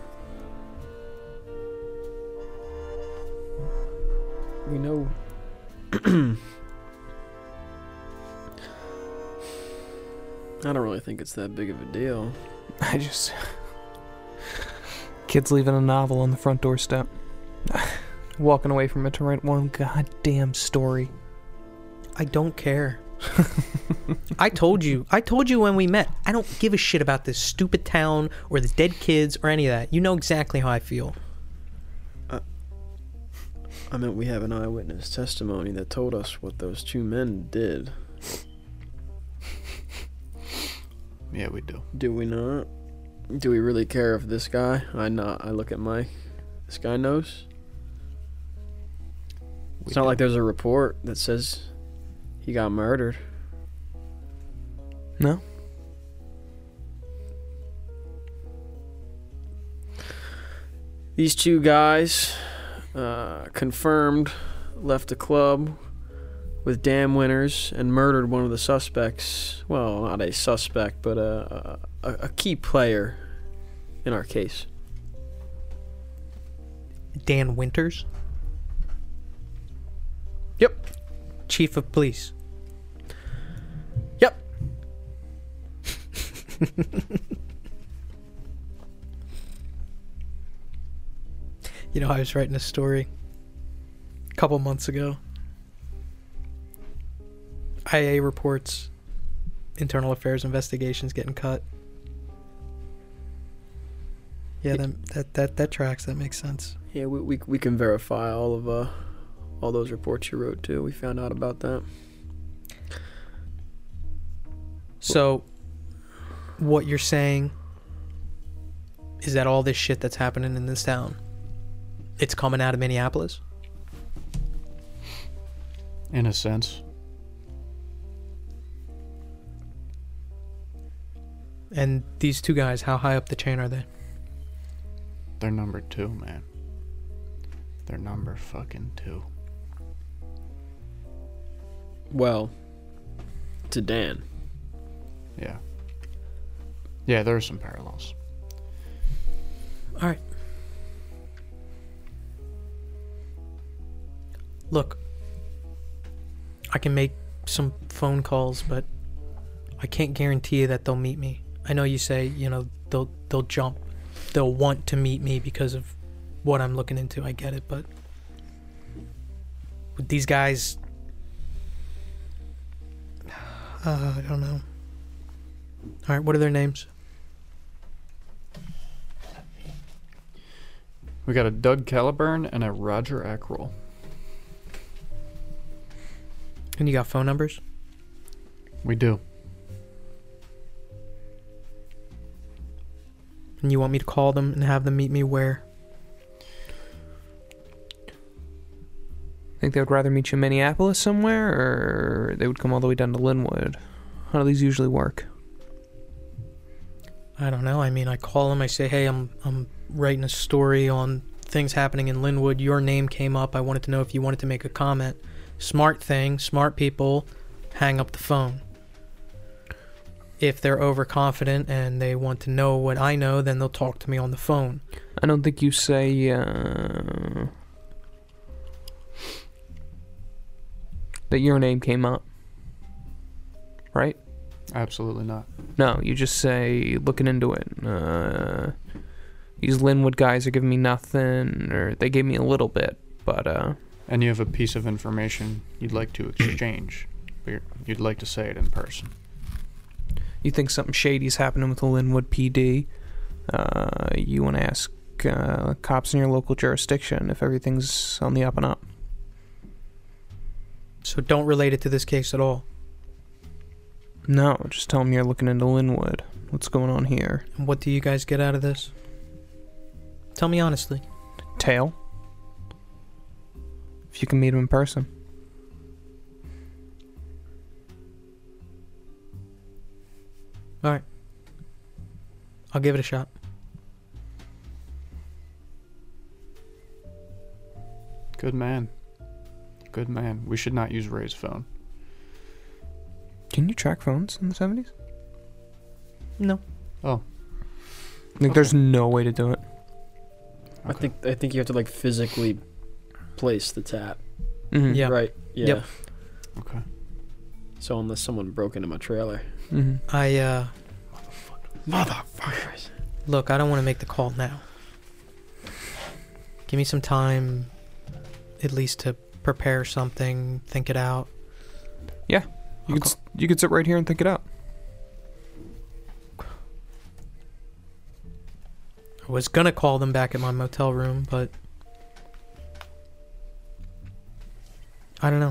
we know. I don't really think it's that big of a deal. Kid's leaving a novel on the front doorstep. Walking away from it to write one goddamn story. I don't care. I told you when we met, I don't give a shit about this stupid town or the dead kids or any of that. You know exactly how I feel. I meant we have an eyewitness testimony that told us what those two men did. Yeah, we do. Do we not? Do we really care if this guy, I look at this guy knows? It's not like there's a report that says he got murdered. No? These two guys, confirmed, left the club with Dan Winters and murdered one of the suspects. Well, not a suspect, but a key player in our case. Dan Winters? Yep. Chief of police. Yep. You know, I was writing a story a couple months ago. IA reports internal affairs investigations getting cut. Yeah, that tracks. That makes sense. Yeah, we can verify all those reports you wrote too. We found out about that. So, what you're saying is that all this shit that's happening in this town, it's coming out of Minneapolis? In a sense. And these two guys, how high up the chain are they? They're number 2, man. They're number fucking 2. Well, to Dan. Yeah. Yeah, there are some parallels. All right. Look, I can make some phone calls, but I can't guarantee you that they'll meet me. I know you say, you know, they'll jump. They'll want to meet me because of what I'm looking into. I get it, but with these guys, I don't know. All right, what are their names? We got a Doug Caliburn and a Roger Ackroll. And you got phone numbers? We do. And you want me to call them and have them meet me where? Think they would rather meet you in Minneapolis somewhere, or they would come all the way down to Linwood? How do these usually work? I don't know. I mean, I call them. I say, hey, I'm writing a story on things happening in Linwood. Your name came up. I wanted to know if you wanted to make a comment. Smart thing. Smart people hang up the phone. If they're overconfident and they want to know what I know, then they'll talk to me on the phone. I don't think you say, that your name came up. Right? Absolutely not. No, you just say, looking into it, these Linwood guys are giving me nothing, or they gave me a little bit, But And you have a piece of information you'd like to exchange, but you'd like to say it in person. you think something shady's happening with the Linwood PD? You want to ask cops in your local jurisdiction if everything's on the up and up. So don't relate it to this case at all. No, just tell them you're looking into Linwood. What's going on here? And what do you guys get out of this? Tell me honestly. Tail? If you can meet him in person. All right. I'll give it a shot. Good man. Good man. We should not use Ray's phone. Can you track phones in the 70s? No. Oh. I think there's no way to do it. Okay. I think you have to like physically place the tap. Mm-hmm. Yeah. Right. Yeah. Yep. Okay. So unless someone broke into my trailer. Mm-hmm. Motherfuckers. Look, I don't want to make the call now. Give me some time, at least to prepare something, think it out. Yeah. You could sit right here and think it out. I was gonna call them back at my motel room, but I don't know.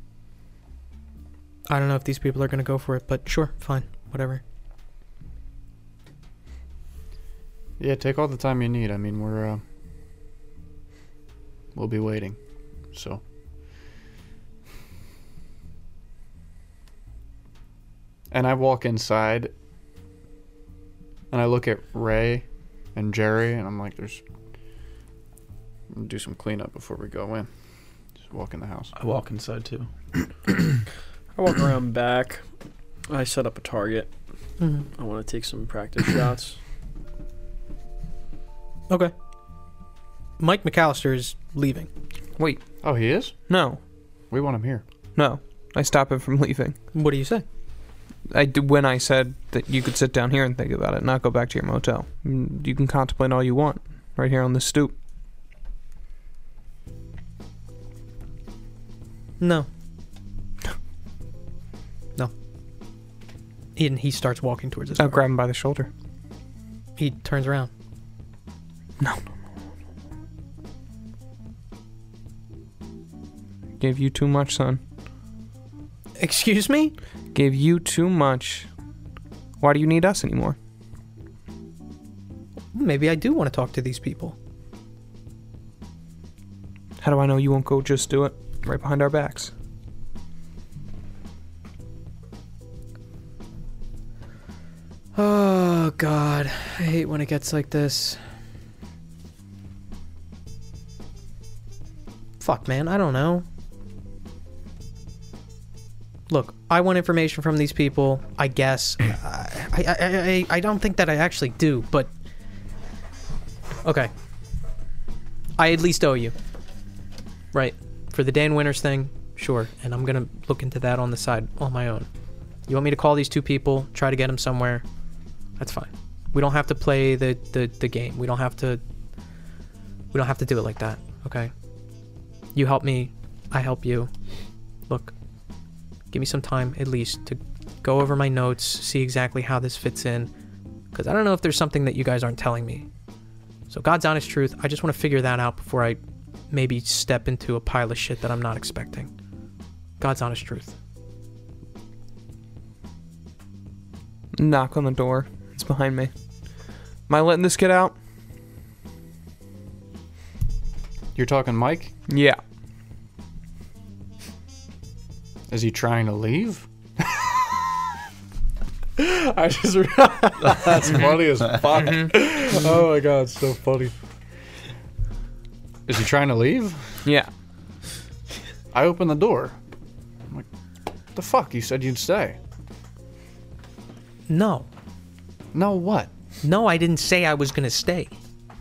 I don't know if these people are gonna go for it, but sure, fine, whatever. Yeah, take all the time you need. I mean, we'll be waiting. So. And I walk inside and I look at Ray and Jerry and I'm like, I'm gonna do some cleanup before we go in. Just walk in the house. I walk inside too. I walk around back. I set up a target. Mm-hmm. I want to take some practice shots. Okay. Mike McAllister is leaving. Wait. Oh, he is? No. We want him here. No. I stop him from leaving. What do you say? When I said that you could sit down here and think about it, not go back to your motel. You can contemplate all you want, right here on this stoop. No. No. And he starts walking towards his I'll car. grab him by the shoulder. He turns around. No. Gave you too much, son. Excuse me? Gave you too much. Why do you need us anymore? Maybe I do want to talk to these people. How do I know you won't go just do it right behind our backs? Oh, God. I hate when it gets like this. Fuck, man. I don't know. Look, I want information from these people, I guess. I don't think that I actually do, but... Okay. I at least owe you. Right. For the Dan Winters thing, sure. And I'm gonna look into that on the side on my own. You want me to call these two people, try to get them somewhere? That's fine. We don't have to play the game. We don't have to do it like that, okay? You help me, I help you. Look, give me some time at least to go over my notes, see exactly how this fits in, because I don't know if there's something that you guys aren't telling me. So God's honest truth, I just want to figure that out before I maybe step into a pile of shit that I'm not expecting. God's honest truth. Knock on the door. It's behind me. Am I letting this get out? You're talking Mike? Yeah. Is he trying to leave? I just that's funny as fuck. Oh my god, it's so funny. Is he trying to leave? Yeah. I open the door. I'm like, what the fuck? You said you'd stay. No. No, what? No, I didn't say I was gonna stay.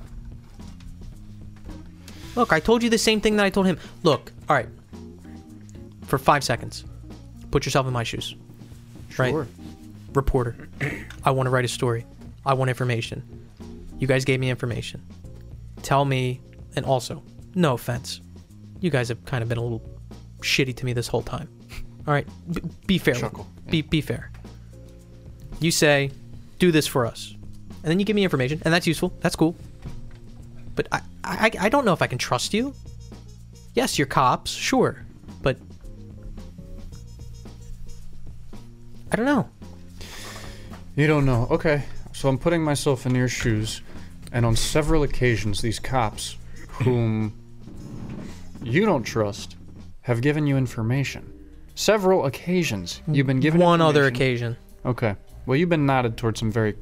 Look, I told you the same thing that I told him. Look, alright. For 5 seconds. Put yourself in my shoes. Right? Sure. Reporter. I want to write a story. I want information. You guys gave me information. Tell me, and also, no offense, you guys have kind of been a little shitty to me this whole time. All right, be fair. Chuckle. Be fair. You say, do this for us, and then you give me information, and that's useful. That's cool. But I don't know if I can trust you. Yes, you're cops, sure, but I don't know. You don't know. Okay, so I'm putting myself in your shoes, and on several occasions, these cops, whom you don't trust, have given you information. Several occasions, you've been given one other information. occasion. Okay. Well, you've been nodded towards some very.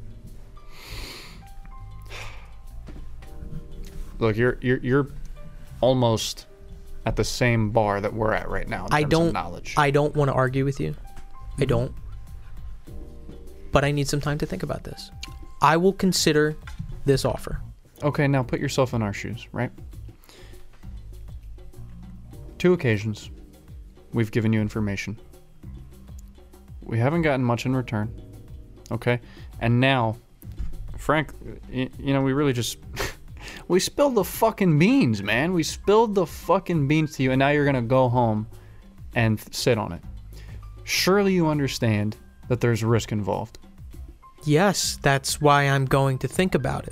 Look, you're almost at the same bar that we're at right now in terms of knowledge. I don't want to argue with you. I don't. But I need some time to think about this. I will consider this offer. Okay, now put yourself in our shoes, right? 2 occasions, we've given you information. We haven't gotten much in return, okay? And now, Frank, you know, we really just... we spilled the fucking beans, man. We spilled the fucking beans to you, and now you're gonna go home and sit on it. Surely you understand that there's risk involved. Yes, that's why I'm going to think about it.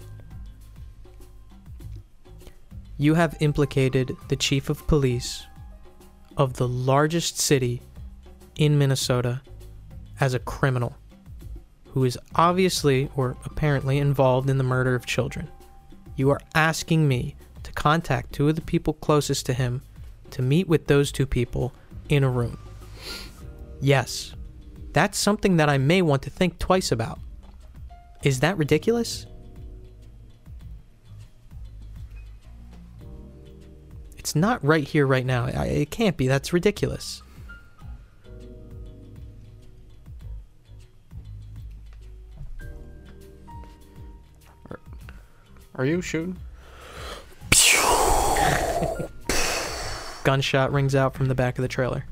You have implicated the chief of police of the largest city in Minnesota as a criminal who is obviously or apparently involved in the murder of children. You are asking me to contact 2 of the people closest to him to meet with those 2 people in a room. Yes, that's something that I may want to think twice about. Is that ridiculous? It's not right here, right now. It can't be. That's ridiculous. Are you shooting? Gunshot rings out from the back of the trailer.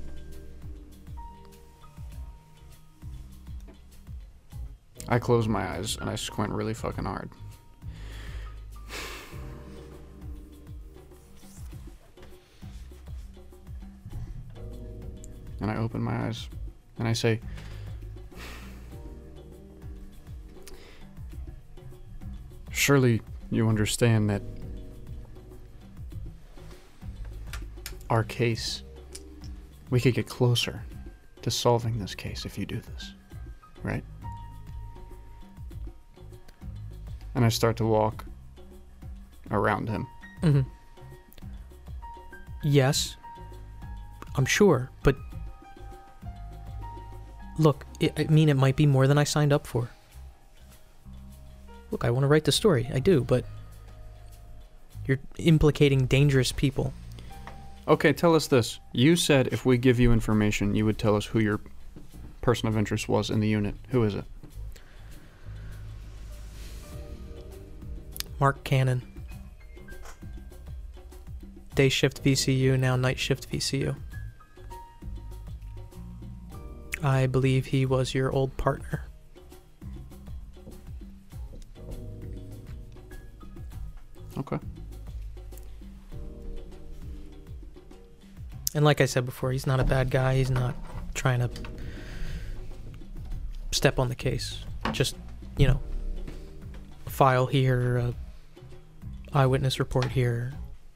I close my eyes and I squint really fucking hard. And I open my eyes and I say, surely you understand that our case, we could get closer to solving this case if you do this, right? And I start to walk around him. Mm-hmm. Yes, I'm sure, but look, I mean, it might be more than I signed up for. Look, I want to write the story, I do, but you're implicating dangerous people. Okay, tell us this. You said if we give you information, you would tell us who your person of interest was in the unit. Who is it? Mark Cannon. Day shift VCU, now night shift VCU. I believe he was your old partner. Okay. And like I said before, he's not a bad guy. He's not trying to step on the case. Just, you know, a file here, a eyewitness report here.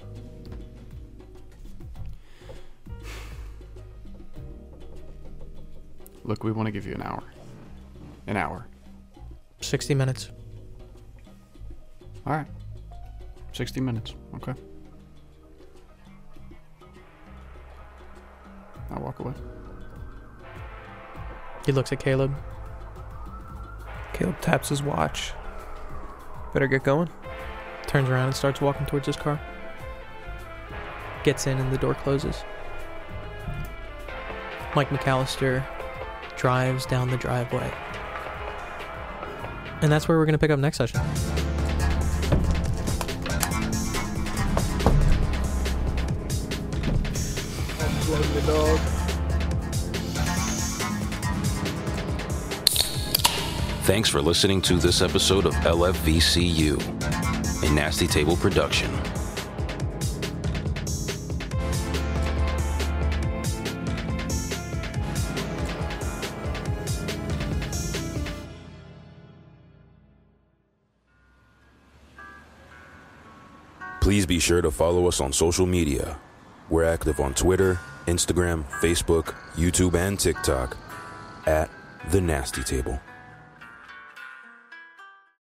Look, we want to give you an hour. An hour. 60 minutes. All right. 60 minutes. Okay. I'll walk away. He looks at Caleb. Caleb taps his watch. Better get going. Turns around and starts walking towards his car. Gets in and the door closes. Mike McAllister drives down the driveway. And that's where we're going to pick up next session. Thanks for listening to this episode of LFVCU, a Nasty Table production. Please be sure to follow us on social media. We're active on Twitter, Instagram, Facebook, YouTube, and TikTok at The Nasty Table.